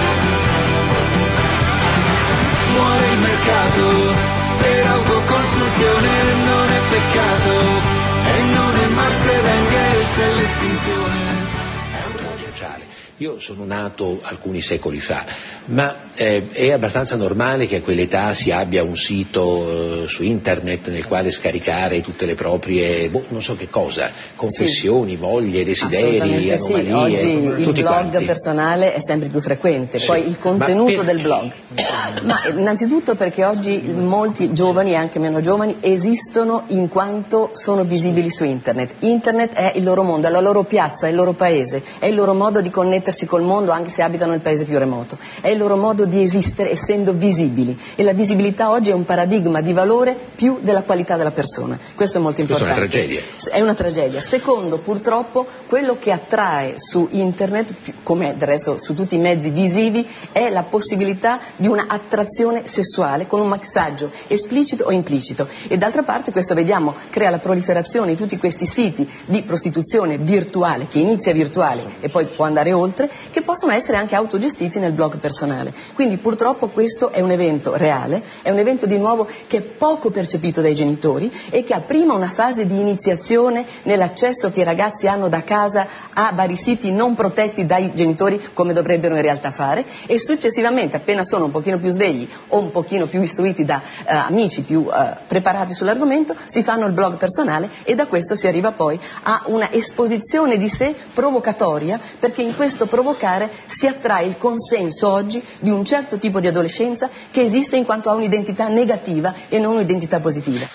S7: Muore il mercato per autocostruzione, non è peccato e non è Marx ed Engels, è l'estinzione.
S8: Io sono nato alcuni secoli fa, ma eh, è abbastanza normale che a quell'età si abbia un sito eh, su internet nel quale scaricare tutte le proprie, boh, non so che cosa, confessioni, sì. voglie, desideri, anomalie.
S9: Sì. Oggi il blog
S8: quanti.
S9: personale è sempre più frequente, sì. Poi il contenuto del blog. Ma innanzitutto perché oggi molti giovani e anche meno giovani esistono in quanto sono visibili su internet. Internet è il loro mondo, è la loro piazza, è il loro paese, è il loro modo di connettersi col mondo anche se abitano nel paese più remoto, è il loro modo di esistere essendo visibili, e la visibilità oggi è un paradigma di valore più della qualità della persona. Questo è molto importante.
S8: Questa è una tragedia.
S9: È una tragedia. Secondo, purtroppo quello che attrae su internet, come del resto su tutti i mezzi visivi, è la possibilità di una attrazione sessuale con un messaggio esplicito o implicito, e d'altra parte questo vediamo crea la proliferazione di tutti questi siti di prostituzione virtuale, che inizia virtuale e poi può andare oltre, che possono essere anche autogestiti nel blog personale. Quindi purtroppo questo è un evento reale, è un evento di nuovo che è poco percepito dai genitori e che ha prima una fase di iniziazione nell'accesso che i ragazzi hanno da casa a vari siti non protetti dai genitori come dovrebbero in realtà fare, e successivamente, appena sono un pochino più svegli o un pochino più istruiti da eh, amici più eh, preparati sull'argomento, si fanno il blog personale, e da questo si arriva poi a una esposizione di sé provocatoria, perché in questo provocare si attrae il consenso oggi di un certo tipo di adolescenza che esiste in quanto ha un'identità negativa e non un'identità positiva.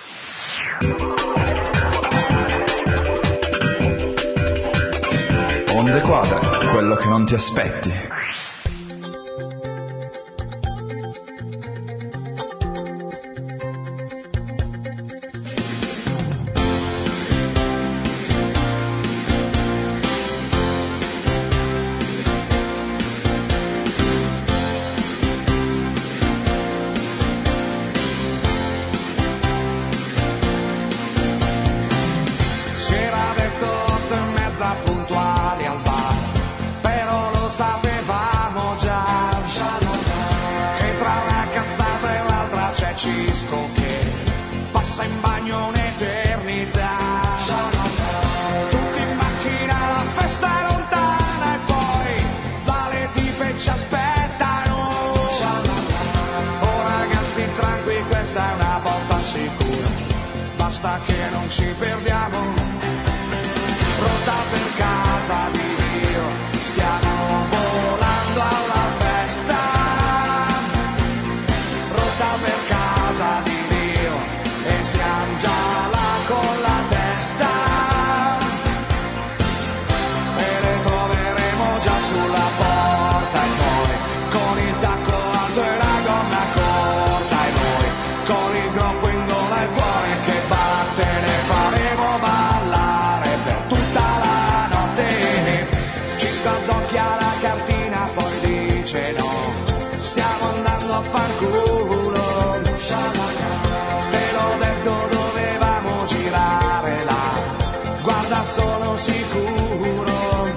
S10: Onde Quadre, quello che non ti aspetti.
S4: Basta che non ci perdiamo, pronta per casa di Dio, stiamo volando alla festa, pronta per casa di Dio, e siamo già là con la testa, e le troveremo già sulla porta, e poi con il tacco alto e la gonna corta, e noi con il groppo in gola e il cuore che batte, le faremo ballare per tutta la notte. Ci scaldocchia la cartina, poi dice no, stiamo andando a fanculo. Te l'ho detto, dovevamo girare là, guarda sono sicuro,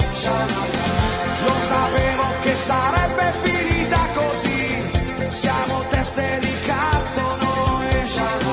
S4: lo sapevo che sarebbe finita così, siamo teste di cazzo noi.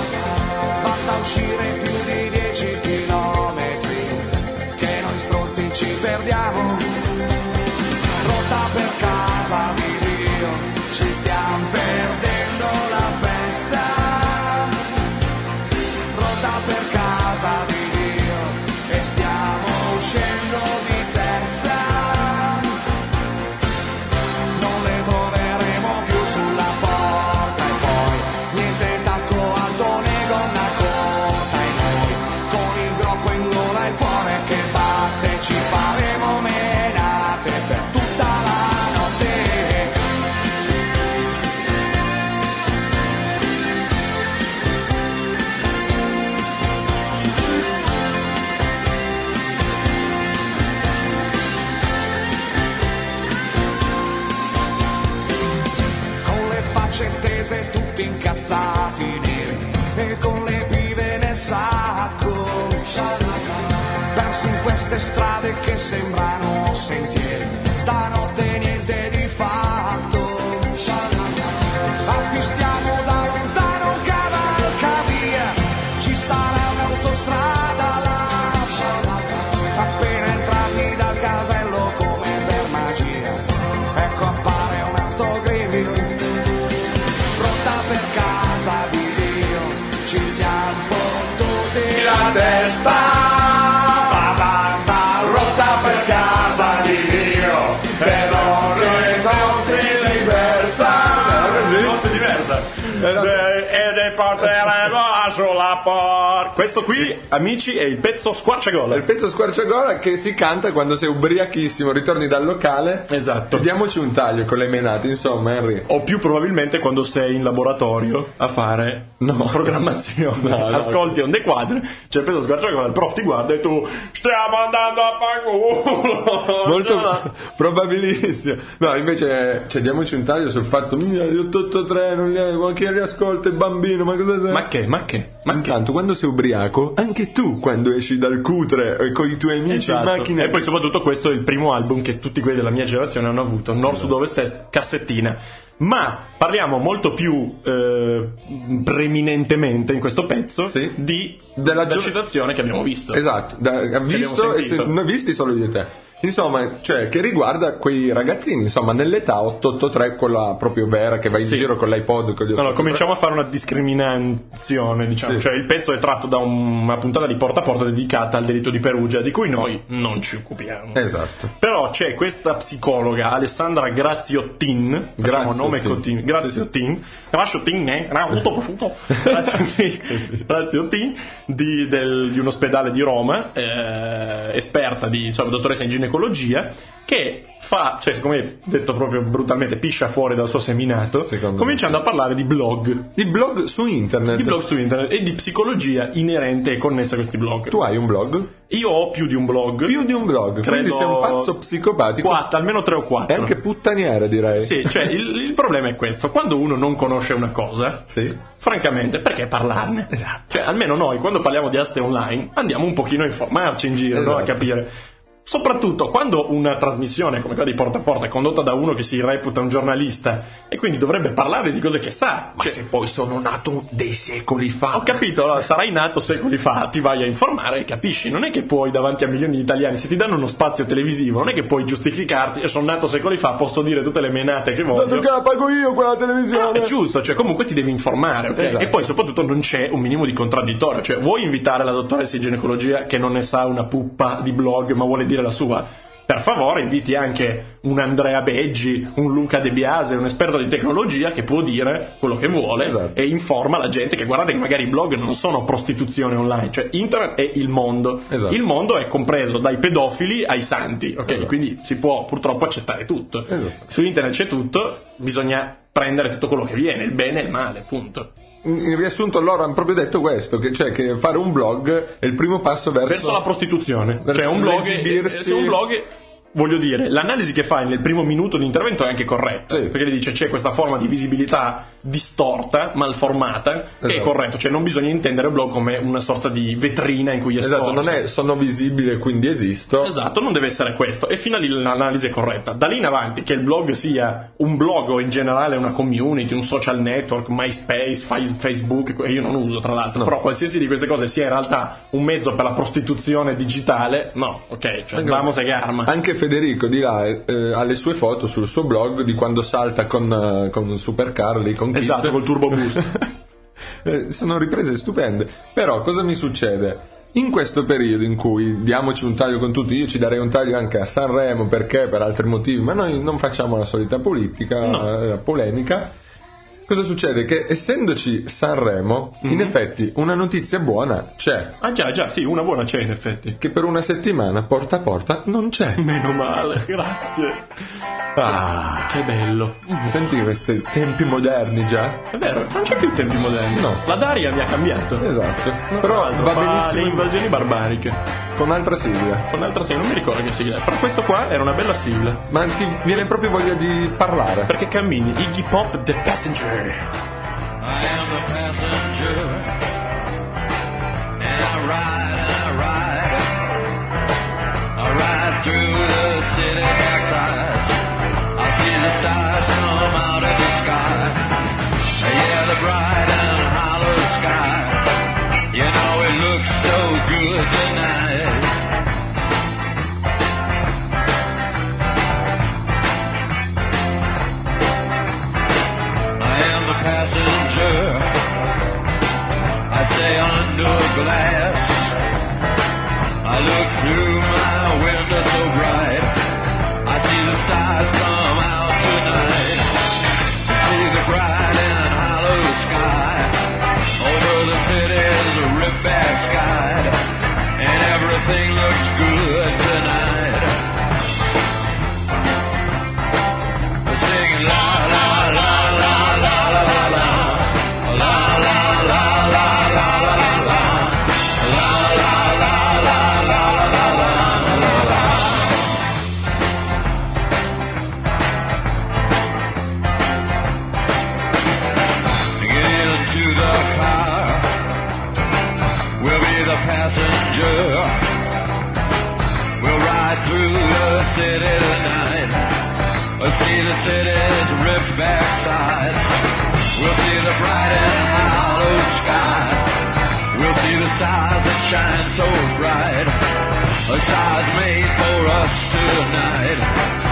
S4: persi in queste strade che sembrano sentieri. Stanotte niente di fatto. Acquistiamo da lontano un cavalcavia, ci sarà un'autostrada là. Appena entrati dal casello come per magia, ecco appare un autogrill. Pronta per casa di Dio, ci siamo fottuti la testa. Ba, ba, ba, rotta per casa di Dio, e non incontri diversa.
S3: Notte diversa. E ne porteremo sulla porta. Questo qui, amici, è il pezzo squarciagola.
S2: È il pezzo squarciagola che si canta quando sei ubriachissimo, ritorni dal locale.
S3: Esatto.
S2: E diamoci un taglio con le menate, insomma, Henry.
S3: O più probabilmente quando sei in laboratorio a fare
S2: No.
S3: programmazione.
S2: No, no.
S3: Ascolti un dequadro, c'è il pezzo squarciagola, il prof ti guarda e tu stiamo andando a fanculo.
S2: Molto probabilissimo. No, invece, cioè, diamoci un taglio sul fatto, mia, gli otto otto tre non li hai, ma chi riascolta il bambino, ma cosa sei?
S3: Ma che, ma che? Ma che?
S2: Intanto, quando sei ubriaco, anche tu, quando esci dal cutre e con i tuoi amici
S3: Esatto.
S2: in macchina.
S3: E poi soprattutto questo è il primo album che tutti quelli della mia generazione hanno avuto, Nord, Sud, Ovest, Est, cassettina. Ma parliamo molto più eh, preminentemente in questo pezzo
S2: Sì.
S3: di
S2: Della
S3: della
S2: gio-
S3: citazione che abbiamo visto.
S2: Esatto, da, ha visto e se,
S3: sentito.
S2: non visti solo io e te. Insomma, cioè, che riguarda quei ragazzini, insomma, nell'età otto otto tre, quella proprio vera, che va in
S3: Sì.
S2: giro con l'iPod. Con gli
S3: Allora,
S2: otto otto tre.
S3: cominciamo a fare una discriminazione, diciamo.
S2: Sì.
S3: Cioè, il pezzo è tratto da un- una puntata di Porta a Porta dedicata al delitto di Perugia, di cui noi non ci occupiamo.
S2: Esatto.
S3: Però c'è questa psicologa, Alessandra Graziottin, facciamo nome Cotin, Graziottin, Graziottin, eh, era molto profumo, Graziottin, Graziottin di, del- di un ospedale di Roma, eh, esperta di, insomma, dottoressa in ginecologia, che fa, cioè, siccome detto proprio brutalmente, piscia fuori dal suo seminato,
S2: Secondo me.
S3: cominciando a parlare di blog,
S2: Di blog su internet.
S3: di blog su internet e di psicologia inerente e connessa a questi blog.
S2: Tu hai un blog?
S3: Io ho più di un blog.
S2: Più di un blog,
S3: Credo
S2: quindi sei un pazzo psicopatico.
S3: Quattro, almeno tre o
S2: E
S3: quattro.
S2: anche puttaniere, direi.
S3: Sì, cioè il, il problema è questo: quando uno non conosce una cosa,
S2: Sì.
S3: francamente, perché parlarne?
S2: Esatto.
S3: Cioè, almeno noi, quando parliamo di aste online, andiamo un pochino a informarci in giro, no?
S2: Esatto.
S3: A capire. Soprattutto quando una trasmissione come quella di Porta a Porta è condotta da uno che si reputa un giornalista e quindi dovrebbe parlare di cose che sa.
S2: Ma
S3: Cioè,
S2: se poi sono nato dei secoli fa.
S3: ho capito, allora, sarai nato secoli fa, ti vai a informare e capisci. Non è che puoi davanti a milioni di italiani, se ti danno uno spazio televisivo, non è che puoi giustificarti, e sono nato secoli fa, posso dire tutte le menate che voglio.
S2: Dato che la pago io quella
S3: No,
S2: televisione.
S3: è giusto, cioè comunque ti devi informare, ok?
S2: Esatto.
S3: E poi soprattutto non c'è un minimo di contraddittorio, cioè vuoi invitare la dottoressa di ginecologia che non ne sa una puppa di blog ma vuole dire la sua? Per favore inviti anche un Andrea Beggi, un Luca De Biase, un esperto di tecnologia che può dire quello che vuole.
S2: Esatto.
S3: E informa la gente che guardate che magari i blog non sono prostituzione online, cioè internet è il mondo.
S2: Esatto.
S3: Il mondo è compreso dai pedofili ai santi, ok?
S2: Esatto.
S3: Quindi si può purtroppo accettare tutto.
S2: Esatto.
S3: Su internet c'è tutto, bisogna prendere tutto quello che viene, il bene e il male, punto.
S2: In riassunto loro hanno proprio detto questo, che, cioè che fare un blog è il primo passo verso,
S3: Verso la prostituzione.
S2: verso
S3: Cioè un blog,
S2: l'esibirsi.
S3: se un blog, voglio dire, l'analisi che fai nel primo minuto di intervento è anche corretta,
S2: Sì.
S3: perché dice c'è questa forma di visibilità distorta, malformata, che è
S2: Esatto.
S3: corretto, cioè non bisogna intendere il blog come una sorta di vetrina in cui esporsi.
S2: Esatto, non è sono visibile quindi esisto.
S3: Esatto, non deve essere questo. E fino a lì l'analisi è corretta. Da lì in avanti, che il blog sia un blog o in generale una community, un social network, MySpace, Fa- Facebook, che io non uso tra l'altro,
S2: No.
S3: però qualsiasi di queste cose sia in realtà un mezzo per la prostituzione digitale, no, ok, cioè
S2: Anche-
S3: vamos a garma.
S2: Anche Federico di là eh, ha le sue foto sul suo blog di quando salta con, eh, con Super Carly, con Kit.
S3: Esatto, col turbo boost.
S2: Eh, sono riprese stupende. Però cosa mi succede? In questo periodo in cui diamoci un taglio con tutti, io ci darei un taglio anche a Sanremo perché per altri motivi, ma noi non facciamo la solita politica,
S3: No.
S2: la polemica. Cosa succede? Che essendoci Sanremo, in
S3: Mhm.
S2: effetti una notizia buona c'è,
S3: Ah già, già, sì, una buona c'è in effetti.
S2: che per una settimana porta a porta non c'è.
S3: Meno male, grazie.
S2: Ah,
S3: Che bello.
S2: senti questi tempi moderni già?
S3: È vero, non c'è più tempi moderni.
S2: No.
S3: La Daria mi ha cambiato.
S2: Esatto.
S3: Tra
S2: Però
S3: l'altro,
S2: va
S3: fa le
S2: benissimo
S3: invasioni barbariche.
S2: con altra sigla.
S3: Con l'altra sigla, non mi ricordo che sigla è. Però questo qua era una bella sigla.
S2: Ma ti viene proprio voglia di parlare.
S3: Perché cammini, Iggy Pop The Passenger.
S7: I am the passenger, and I ride and I ride. under glass. I look through my window so bright, I see the stars come out tonight. I see the bright and hollow sky over the city's ripped-back sky, and everything looks good tonight. We're singing la la la la la la la la la la la la la la la. Passenger, we'll ride through the city tonight. We'll see the city's ripped back sides. We'll see the bright and hollow sky. We'll see the stars that shine so bright. The stars made for us tonight.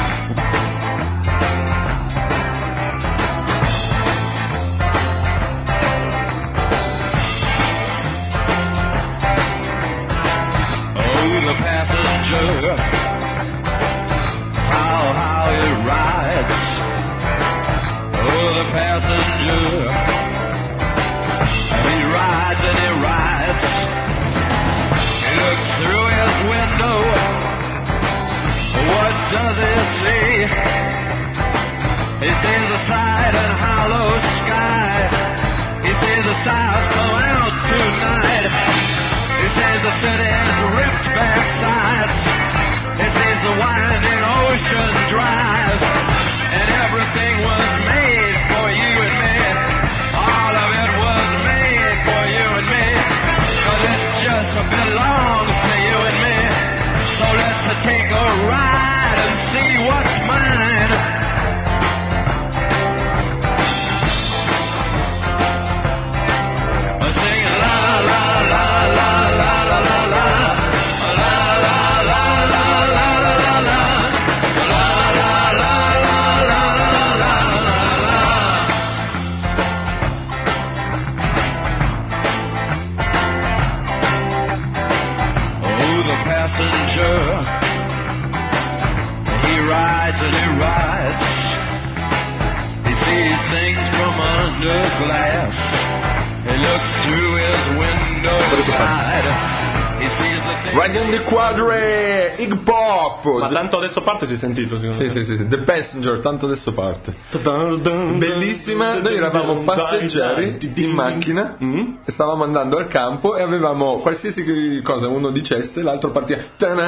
S7: How, how it rides. Oh, the passenger. He rides and he rides. He looks through his window. What does he see? He sees the side and hollow sky. He sees the stars come out tonight. He sees the city's ripped back sides. He sees the winding ocean drive. And everything was made for you and me. All of it was made for you and me. But it just belongs to you and me. So let's take a ride and see what's mine. I'm singing la la la la la la la la. He rides and he rides. He sees things from under glass. He looks through his window side. He sees the things.
S2: Radio on the Quadre, Iggy Pop.
S3: Ma tanto adesso parte si è sentito, secondo
S2: sì,
S3: me.
S2: sì, sì, sì, The Passenger, tanto adesso parte. Bellissima, noi eravamo passeggeri in macchina e stavamo andando al campo e avevamo qualsiasi cosa uno dicesse, l'altro partiva.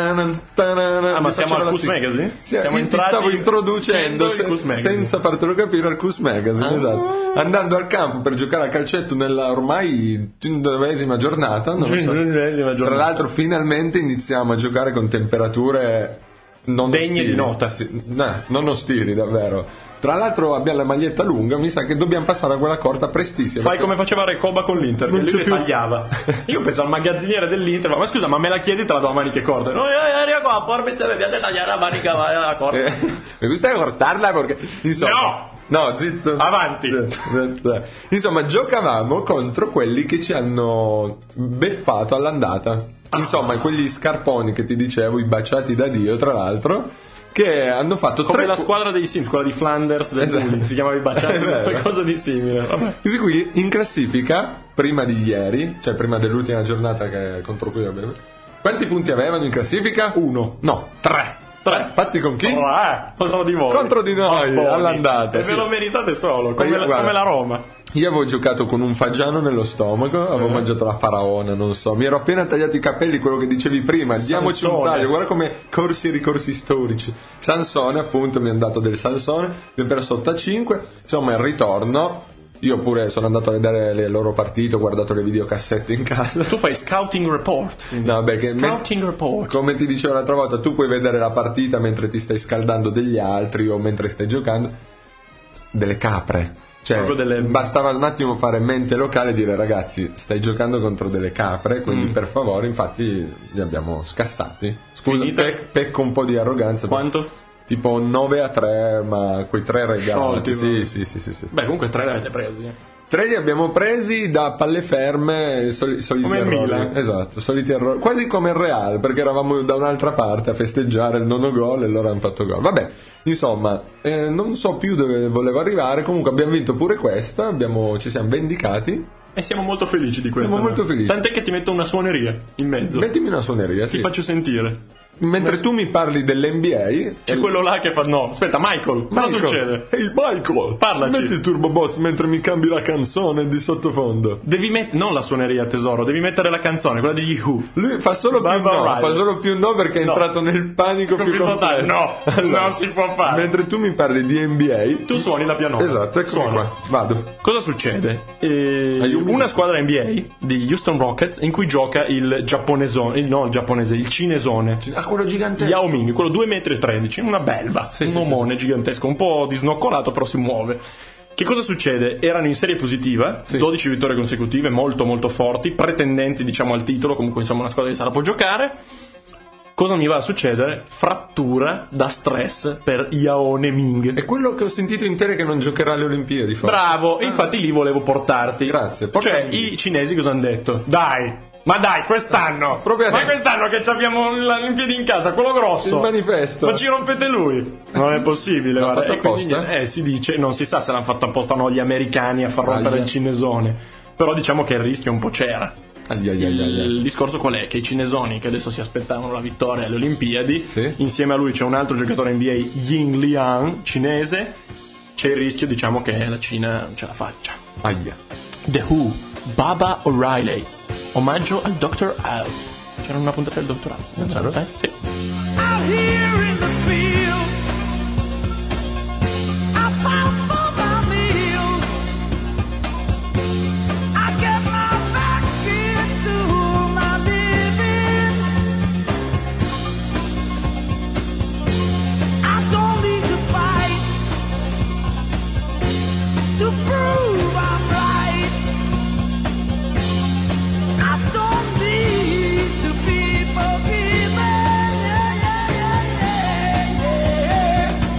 S3: Ah, ma siamo al Cus Magazine?
S2: Sì,
S3: siamo
S2: ti stavo introducendo se, senza fartelo capire al Cus Magazine,
S3: ah.
S2: esatto. Andando al campo per giocare a calcetto nella ormai dodicesima giornata, non lo so.
S3: giornata.
S2: Tra l'altro finalmente iniziamo a giocare con temperature non
S3: degne
S2: ostili.
S3: di nota.
S2: Sì, no, non ostili davvero. Tra l'altro abbiamo la maglietta lunga, mi sa che dobbiamo passare a quella corta prestissima.
S3: Fai come faceva Recoba con l'Inter, che lui le tagliava. Io penso al magazziniere dell'Inter, ma scusa, ma me la chiedi te la do a maniche corte? No, io qua, pormi te devi tagliare la manica la corta.
S2: Eh, mi gusta cortarla perché insomma.
S3: No!
S2: No, zitto.
S3: Avanti.
S2: Insomma, giocavamo contro quelli che ci hanno beffato all'andata. Insomma, quegli scarponi che ti dicevo, i baciati da Dio, tra l'altro, che hanno fatto
S3: come
S2: tre
S3: la
S2: pu-
S3: squadra dei Sims, quella di Flanders del
S2: esatto.
S3: Bulli, si chiamava i baciati, qualcosa di simile. Vabbè.
S2: Così qui in classifica, prima di ieri, cioè prima dell'ultima giornata che contro cui abbiamo. Quanti punti avevano in classifica?
S3: Uno.
S2: No, tre. Tre. Fatti con chi?
S3: Eh, contro di voi.
S2: Contro di noi,
S3: oh,
S2: all'andata.
S3: E
S2: sì.
S3: ve lo meritate solo, come,
S2: io,
S3: la,
S2: guarda,
S3: come la Roma.
S2: Io avevo giocato con un fagiano nello stomaco, avevo eh. mangiato la faraona, non so, mi ero appena tagliato i capelli, quello che dicevi prima, diamoci un taglio, guarda come corsi e ricorsi storici. Sansone, appunto, mi hanno dato del Sansone, mi ho perso otto a cinque, insomma il ritorno. Io pure sono andato a vedere le loro partite, ho guardato le videocassette in casa.
S3: Tu fai scouting report.
S2: No, perché
S3: scouting
S2: me-
S3: report.
S2: Come ti dicevo l'altra volta, tu puoi vedere la partita mentre ti stai scaldando degli altri o mentre stai giocando. Delle capre. Cioè,
S3: delle...
S2: bastava un attimo fare mente locale e dire ragazzi, stai giocando contro delle capre, quindi mm. per favore, infatti li abbiamo scassati. Scusa, pe- pecco un po' di arroganza.
S3: Quanto?
S2: Tipo nove a tre, ma quei tre regali.
S3: Sciolti,
S2: sì, sì, sì, sì, sì.
S3: Beh, comunque tre li avete presi.
S2: Tre li abbiamo presi da palle ferme, soli, soliti
S3: come
S2: errori.
S3: Milan.
S2: Esatto, soliti errori. Quasi come il Real, perché eravamo da un'altra parte a festeggiare il nono gol e loro hanno fatto gol. Vabbè, insomma, eh, non so più dove volevo arrivare. Comunque abbiamo vinto pure questa, abbiamo, ci siamo vendicati.
S3: E siamo molto felici di questo.
S2: Siamo molto felici.
S3: Tant'è che ti metto una suoneria in mezzo.
S2: Mettimi una suoneria,
S3: Ti
S2: sì.
S3: faccio sentire.
S2: Mentre tu mi parli dell'N B A,
S3: C'è quello là che fa. No, aspetta, Michael, cosa
S2: Michael.
S3: succede?
S2: Ehi Michael,
S3: Parlaci.
S2: metti il Turbo Boss mentre mi cambi la canzone di sottofondo.
S3: Devi mettere. Non la suoneria, tesoro, devi mettere la canzone, quella degli Who.
S2: Lui fa solo più
S3: Barbara
S2: no,
S3: Ryder.
S2: fa solo più no perché è
S3: No.
S2: entrato nel panico più
S3: Più totale.
S2: completo.
S3: No, non si può fare.
S2: Mentre tu mi parli di N B A,
S3: Tu suoni la pianola.
S2: esatto, eccomi
S3: Suona.
S2: qua, vado.
S3: Cosa succede? Eh,
S2: Hai un minuto.
S3: una squadra N B A di Houston Rockets in cui gioca il giapponesone, il, no il giapponese, il cinesone.
S2: Ah, quello gigantesco.
S3: Yao Ming, quello due metri e tredici, una belva,
S2: Sì,
S3: un
S2: sì,
S3: omone gigantesco, un po' disnoccolato però si muove. Che cosa succede? Erano in serie positiva,
S2: Sì.
S3: dodici vittorie consecutive, molto molto forti, pretendenti diciamo al titolo, comunque insomma una squadra che se la può giocare. Cosa mi va a succedere? Frattura da stress per Yao Ming.
S2: È quello che ho sentito in tele che non giocherà alle Olimpiadi, forse.
S3: Bravo, e infatti lì volevo portarti.
S2: Grazie,
S3: Cioè,
S2: portami.
S3: i cinesi cosa hanno detto? Dai, ma dai, quest'anno,
S2: Proprio
S3: ma
S2: adesso.
S3: quest'anno che abbiamo l'Olimpiadi in casa, quello grosso,
S2: Il manifesto.
S3: ma ci rompete lui? Non è possibile,
S2: L'hanno
S3: guarda.
S2: fatto
S3: E quindi,
S2: apposta?
S3: eh, si dice, non si sa se l'hanno fatto apposta o no gli americani a far rompere
S2: Aia.
S3: il cinesone, però diciamo che il rischio un po' c'era.
S2: Ai, ai, ai, ai, ai.
S3: Il discorso qual è? Che i cinesoni che adesso si aspettavano la vittoria alle Olimpiadi,
S2: Sì.
S3: insieme a lui c'è un altro giocatore N B A, Ying Liang, cinese, c'è il rischio diciamo che la Cina non ce la faccia.
S2: Aia.
S3: The Who, Baba O'Reilly, omaggio al doctor House. C'era una puntata del doctor House,
S2: C'era?
S3: eh? Sì.
S5: Out here in the fields, I found for my meals. I get my back into my living. I don't need to fight to prove I'm right. I don't need to be forgiven. Yeah, yeah, yeah, yeah, yeah.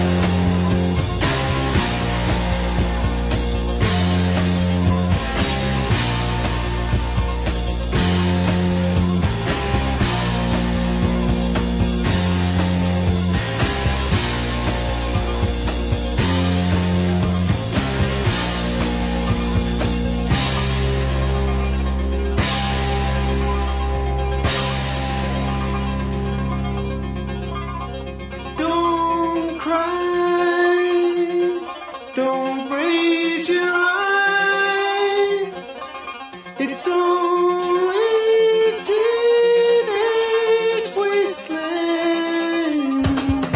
S5: Don't cry, don't raise your eye. It's only teenage wasteland.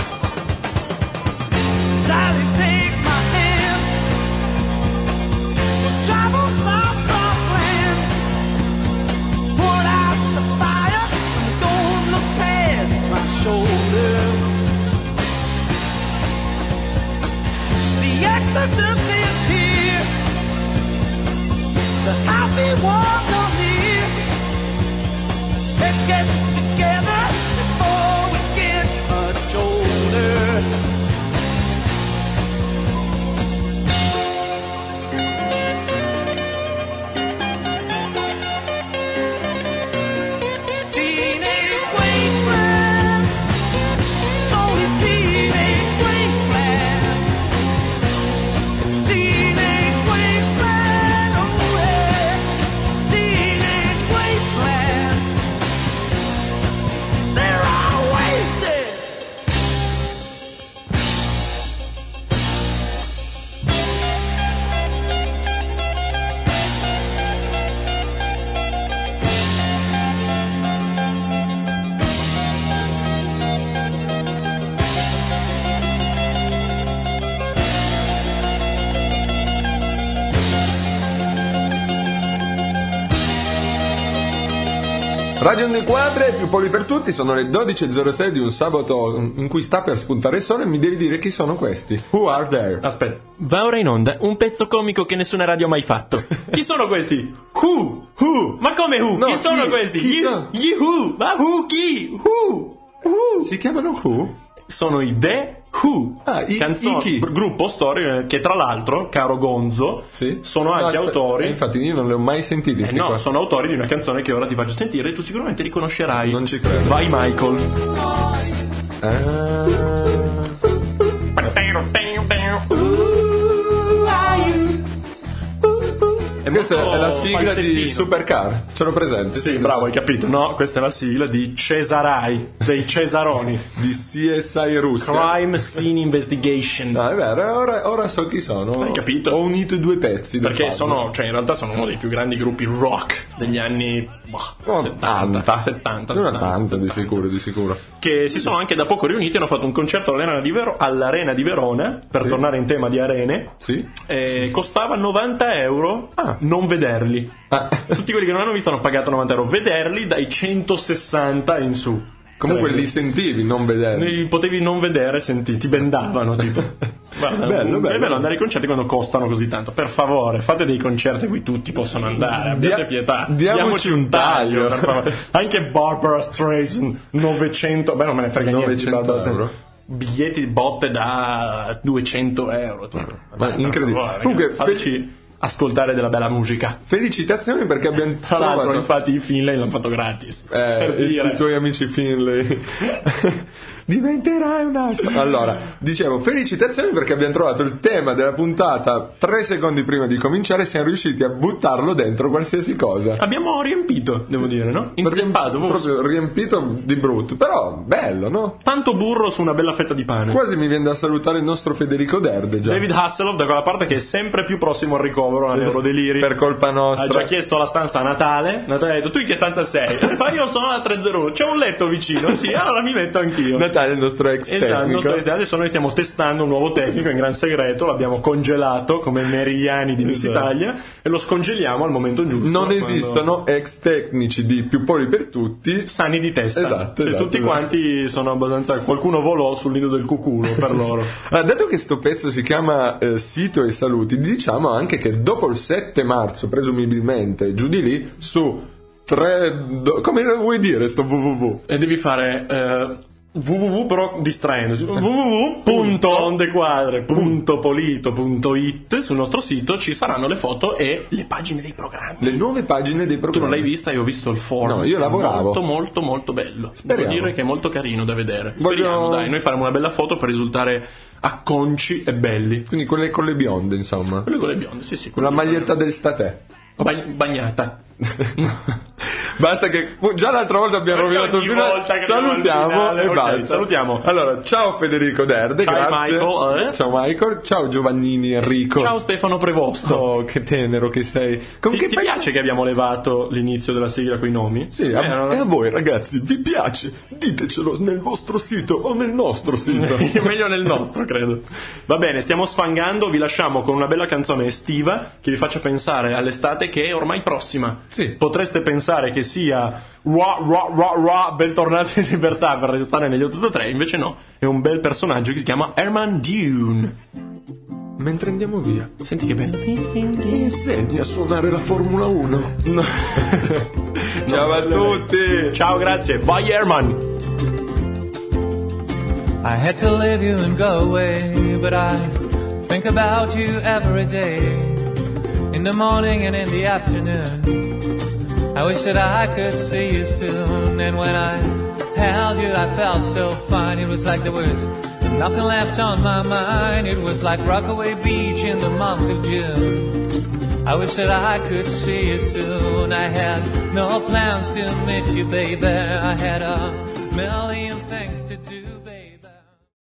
S5: Sally, take my hand. We'll travel some cross land. Put out the fire and don't look past my shoulder. The exodus is here. The happy ones are near. Let's get together before we get much older. Teenage wasteland. It's only teenage wasteland. Teenage wasteland, oh yeah. Teenage wasteland. They're all wasted.
S2: Radio Onde Quadre, più poli per tutti, sono le dodici e zero sei di un sabato in cui sta per spuntare il sole e mi devi dire chi sono questi. Who are there?
S3: Aspetta, va ora in onda un pezzo comico che nessuna radio ha mai fatto. Chi sono questi? Who?
S2: Who?
S3: Ma come who?
S2: No,
S3: chi sono
S2: chi?
S3: questi?
S2: Chi
S3: Gli,
S2: sono?
S3: gli who? Ma who? Chi? Who? Who?
S2: Si chiamano Who?
S3: Sono i The Who,
S2: Ah, i-
S3: canzone,
S2: i chi?
S3: gr- gruppo storico che tra l'altro, caro Gonzo,
S2: Sì?
S3: sono
S2: No,
S3: anche
S2: aspetta,
S3: autori.
S2: eh, infatti io non li ho mai sentiti.
S3: Eh
S2: sti
S3: no,
S2: qua.
S3: sono autori di una canzone che ora ti faccio sentire e tu sicuramente riconoscerai.
S2: Non ci credo.
S3: Vai Michael.
S2: Ah.
S3: È
S2: Questa
S3: molto
S2: è la sigla di
S3: falsettino.
S2: Supercar, ce l'ho presente?
S3: Sì, bravo, hai capito. No, questa è la sigla di Cesarai, dei Cesaroni.
S2: Di C S I Russia.
S3: Crime Scene Investigation.
S2: No, è vero, ora, ora so chi sono.
S3: Hai capito?
S2: Ho unito i due pezzi. del
S3: Perché
S2: puzzle.
S3: sono, cioè in realtà sono uno dei più grandi gruppi rock degli anni boh, settanta, settanta,
S2: ottanta di sicuro, di sicuro.
S3: che si sono anche da poco riuniti e hanno fatto un concerto all'Arena di, Ver- all'Arena di Verona, per
S2: Sì.
S3: tornare in tema di arene,
S2: Sì?
S3: e costava novanta euro
S2: Ah.
S3: non vederli.
S2: Ah.
S3: Tutti quelli che non hanno visto hanno pagato novanta euro, vederli dai centosessanta in su.
S2: Comunque
S3: Credo.
S2: li sentivi, non vederli.
S3: Li potevi non vedere, senti, ti bendavano tipo. Guarda,
S2: Bello,
S3: è
S2: bello.
S3: bello andare ai concerti quando costano così tanto. Per favore, fate dei concerti a cui tutti possono andare. Abbiate
S2: Dia-
S3: pietà.
S2: diamoci un taglio.
S3: per favore. Anche Barbara Streisand, novecento. Beh, non me ne frega niente. di
S2: novecento
S3: Barbara Streisand.
S2: euro.
S3: Biglietti di botte da duecento euro. Tipo.
S2: Ma
S3: Vabbè,
S2: incredibile.
S3: per favore,
S2: Comunque,
S3: ragazzi, fateci ascoltare della bella musica.
S2: Felicitazioni perché abbiamo
S3: Tra l'altro,
S2: trovato...
S3: infatti, i Finlay l'hanno fatto gratis. per
S2: Eh, i,
S3: dire.
S2: i tuoi amici Finlay. Diventerai una star. Allora, dicevo, felicitazioni perché abbiamo trovato il tema della puntata tre secondi prima di cominciare e siamo riusciti a buttarlo dentro qualsiasi cosa.
S3: Abbiamo riempito, devo dire, no? Inzeppato,
S2: Proprio riempito di brutto, però bello, no?
S3: tanto burro su una bella fetta di pane.
S2: Quasi mi viene da salutare il nostro Federico Derde già.
S3: David Hasselhoff da quella parte che è sempre più prossimo al ricovero a Neurodeliri.
S2: Per colpa nostra.
S3: Ha già chiesto la stanza a Natale. Natale ha detto: tu in che stanza sei? E fa: io sono alla trecentouno. C'è un letto vicino? Sì, allora mi metto anch'io.
S2: Natale, il nostro ex
S3: Esatto,
S2: tecnico.
S3: nostro- adesso noi stiamo testando un nuovo tecnico in gran segreto, l'abbiamo congelato come i meridiani di Miss
S2: Esatto.
S3: Italia e lo scongeliamo al momento giusto.
S2: Non
S3: quando-
S2: esistono ex tecnici di più poli per tutti.
S3: sani di testa.
S2: Esatto,
S3: Cioè,
S2: esatto,
S3: tutti
S2: esatto.
S3: quanti sono abbastanza. Qualcuno volò sul nido del cuculo per loro.
S2: Allora, dato che sto pezzo si chiama eh, Sito e Saluti, diciamo anche che dopo il sette marzo, presumibilmente, giù di lì, su tre... do- come lo vuoi dire sto www?
S3: E devi fare eh, www però distraendosi www punto ondequadre punto polito punto it. Sul nostro sito ci saranno le foto e le pagine dei programmi.
S2: Le nuove pagine dei
S3: Tu
S2: programmi.
S3: non l'hai vista, io ho visto il forum.
S2: No, io lavoravo.
S3: Molto molto molto bello.
S2: Speriamo.
S3: Devo dire che è molto carino da vedere.
S2: Voglio-
S3: Speriamo, dai, noi faremo una bella foto per risultare acconci e belli.
S2: Quindi quelle con le bionde, insomma.
S3: Quelle con le bionde, sì sì.
S2: Con la
S3: quelle-
S2: maglietta del statè.
S3: Bag- bagnata.
S2: Basta che già l'altra volta abbiamo
S3: Perché
S2: rovinato il
S3: ogni
S2: finale.
S3: volta che arriviamo al
S2: Salutiamo
S3: finale,
S2: e
S3: ok,
S2: basta.
S3: salutiamo.
S2: Allora, ciao Federico Derde,
S3: Ciao,
S2: grazie.
S3: Michael, eh?
S2: Ciao Michael, ciao Giovannini Enrico.
S3: Ciao Stefano Prevosto.
S2: Oh, che tenero che sei. Con
S3: Ti,
S2: che
S3: ti
S2: pezzo-
S3: piace che abbiamo levato l'inizio della sigla con i nomi?
S2: Sì,
S3: Eh,
S2: a,
S3: non-
S2: e a voi ragazzi, vi piace? Ditecelo nel vostro sito o nel nostro sito.
S3: Meglio nel nostro, credo. Va bene, stiamo sfangando, vi lasciamo con una bella canzone estiva che vi faccia pensare all'estate che è ormai prossima.
S2: Sì.
S3: Potreste pensare che sia ra, ra, ra, ra, bentornati in libertà per restare negli ottantatré, invece no, è un bel personaggio che si chiama Herman Dune.
S2: Mentre andiamo via,
S3: Senti che bello.
S2: mi insegni a suonare la Formula uno.
S3: No.
S2: Ciao a tutti.
S3: Ciao, grazie. Vai Herman.
S5: I had to leave you and go away, but I think about you every day, in the morning and in the afternoon. I wish that I could see you soon, and when I held you I felt so fine. It was like there was nothing left on my mind. It was like Rockaway Beach in the month of June. I wish that I could see you soon. I had no plans to meet you, baby. I had a million things to do, baby.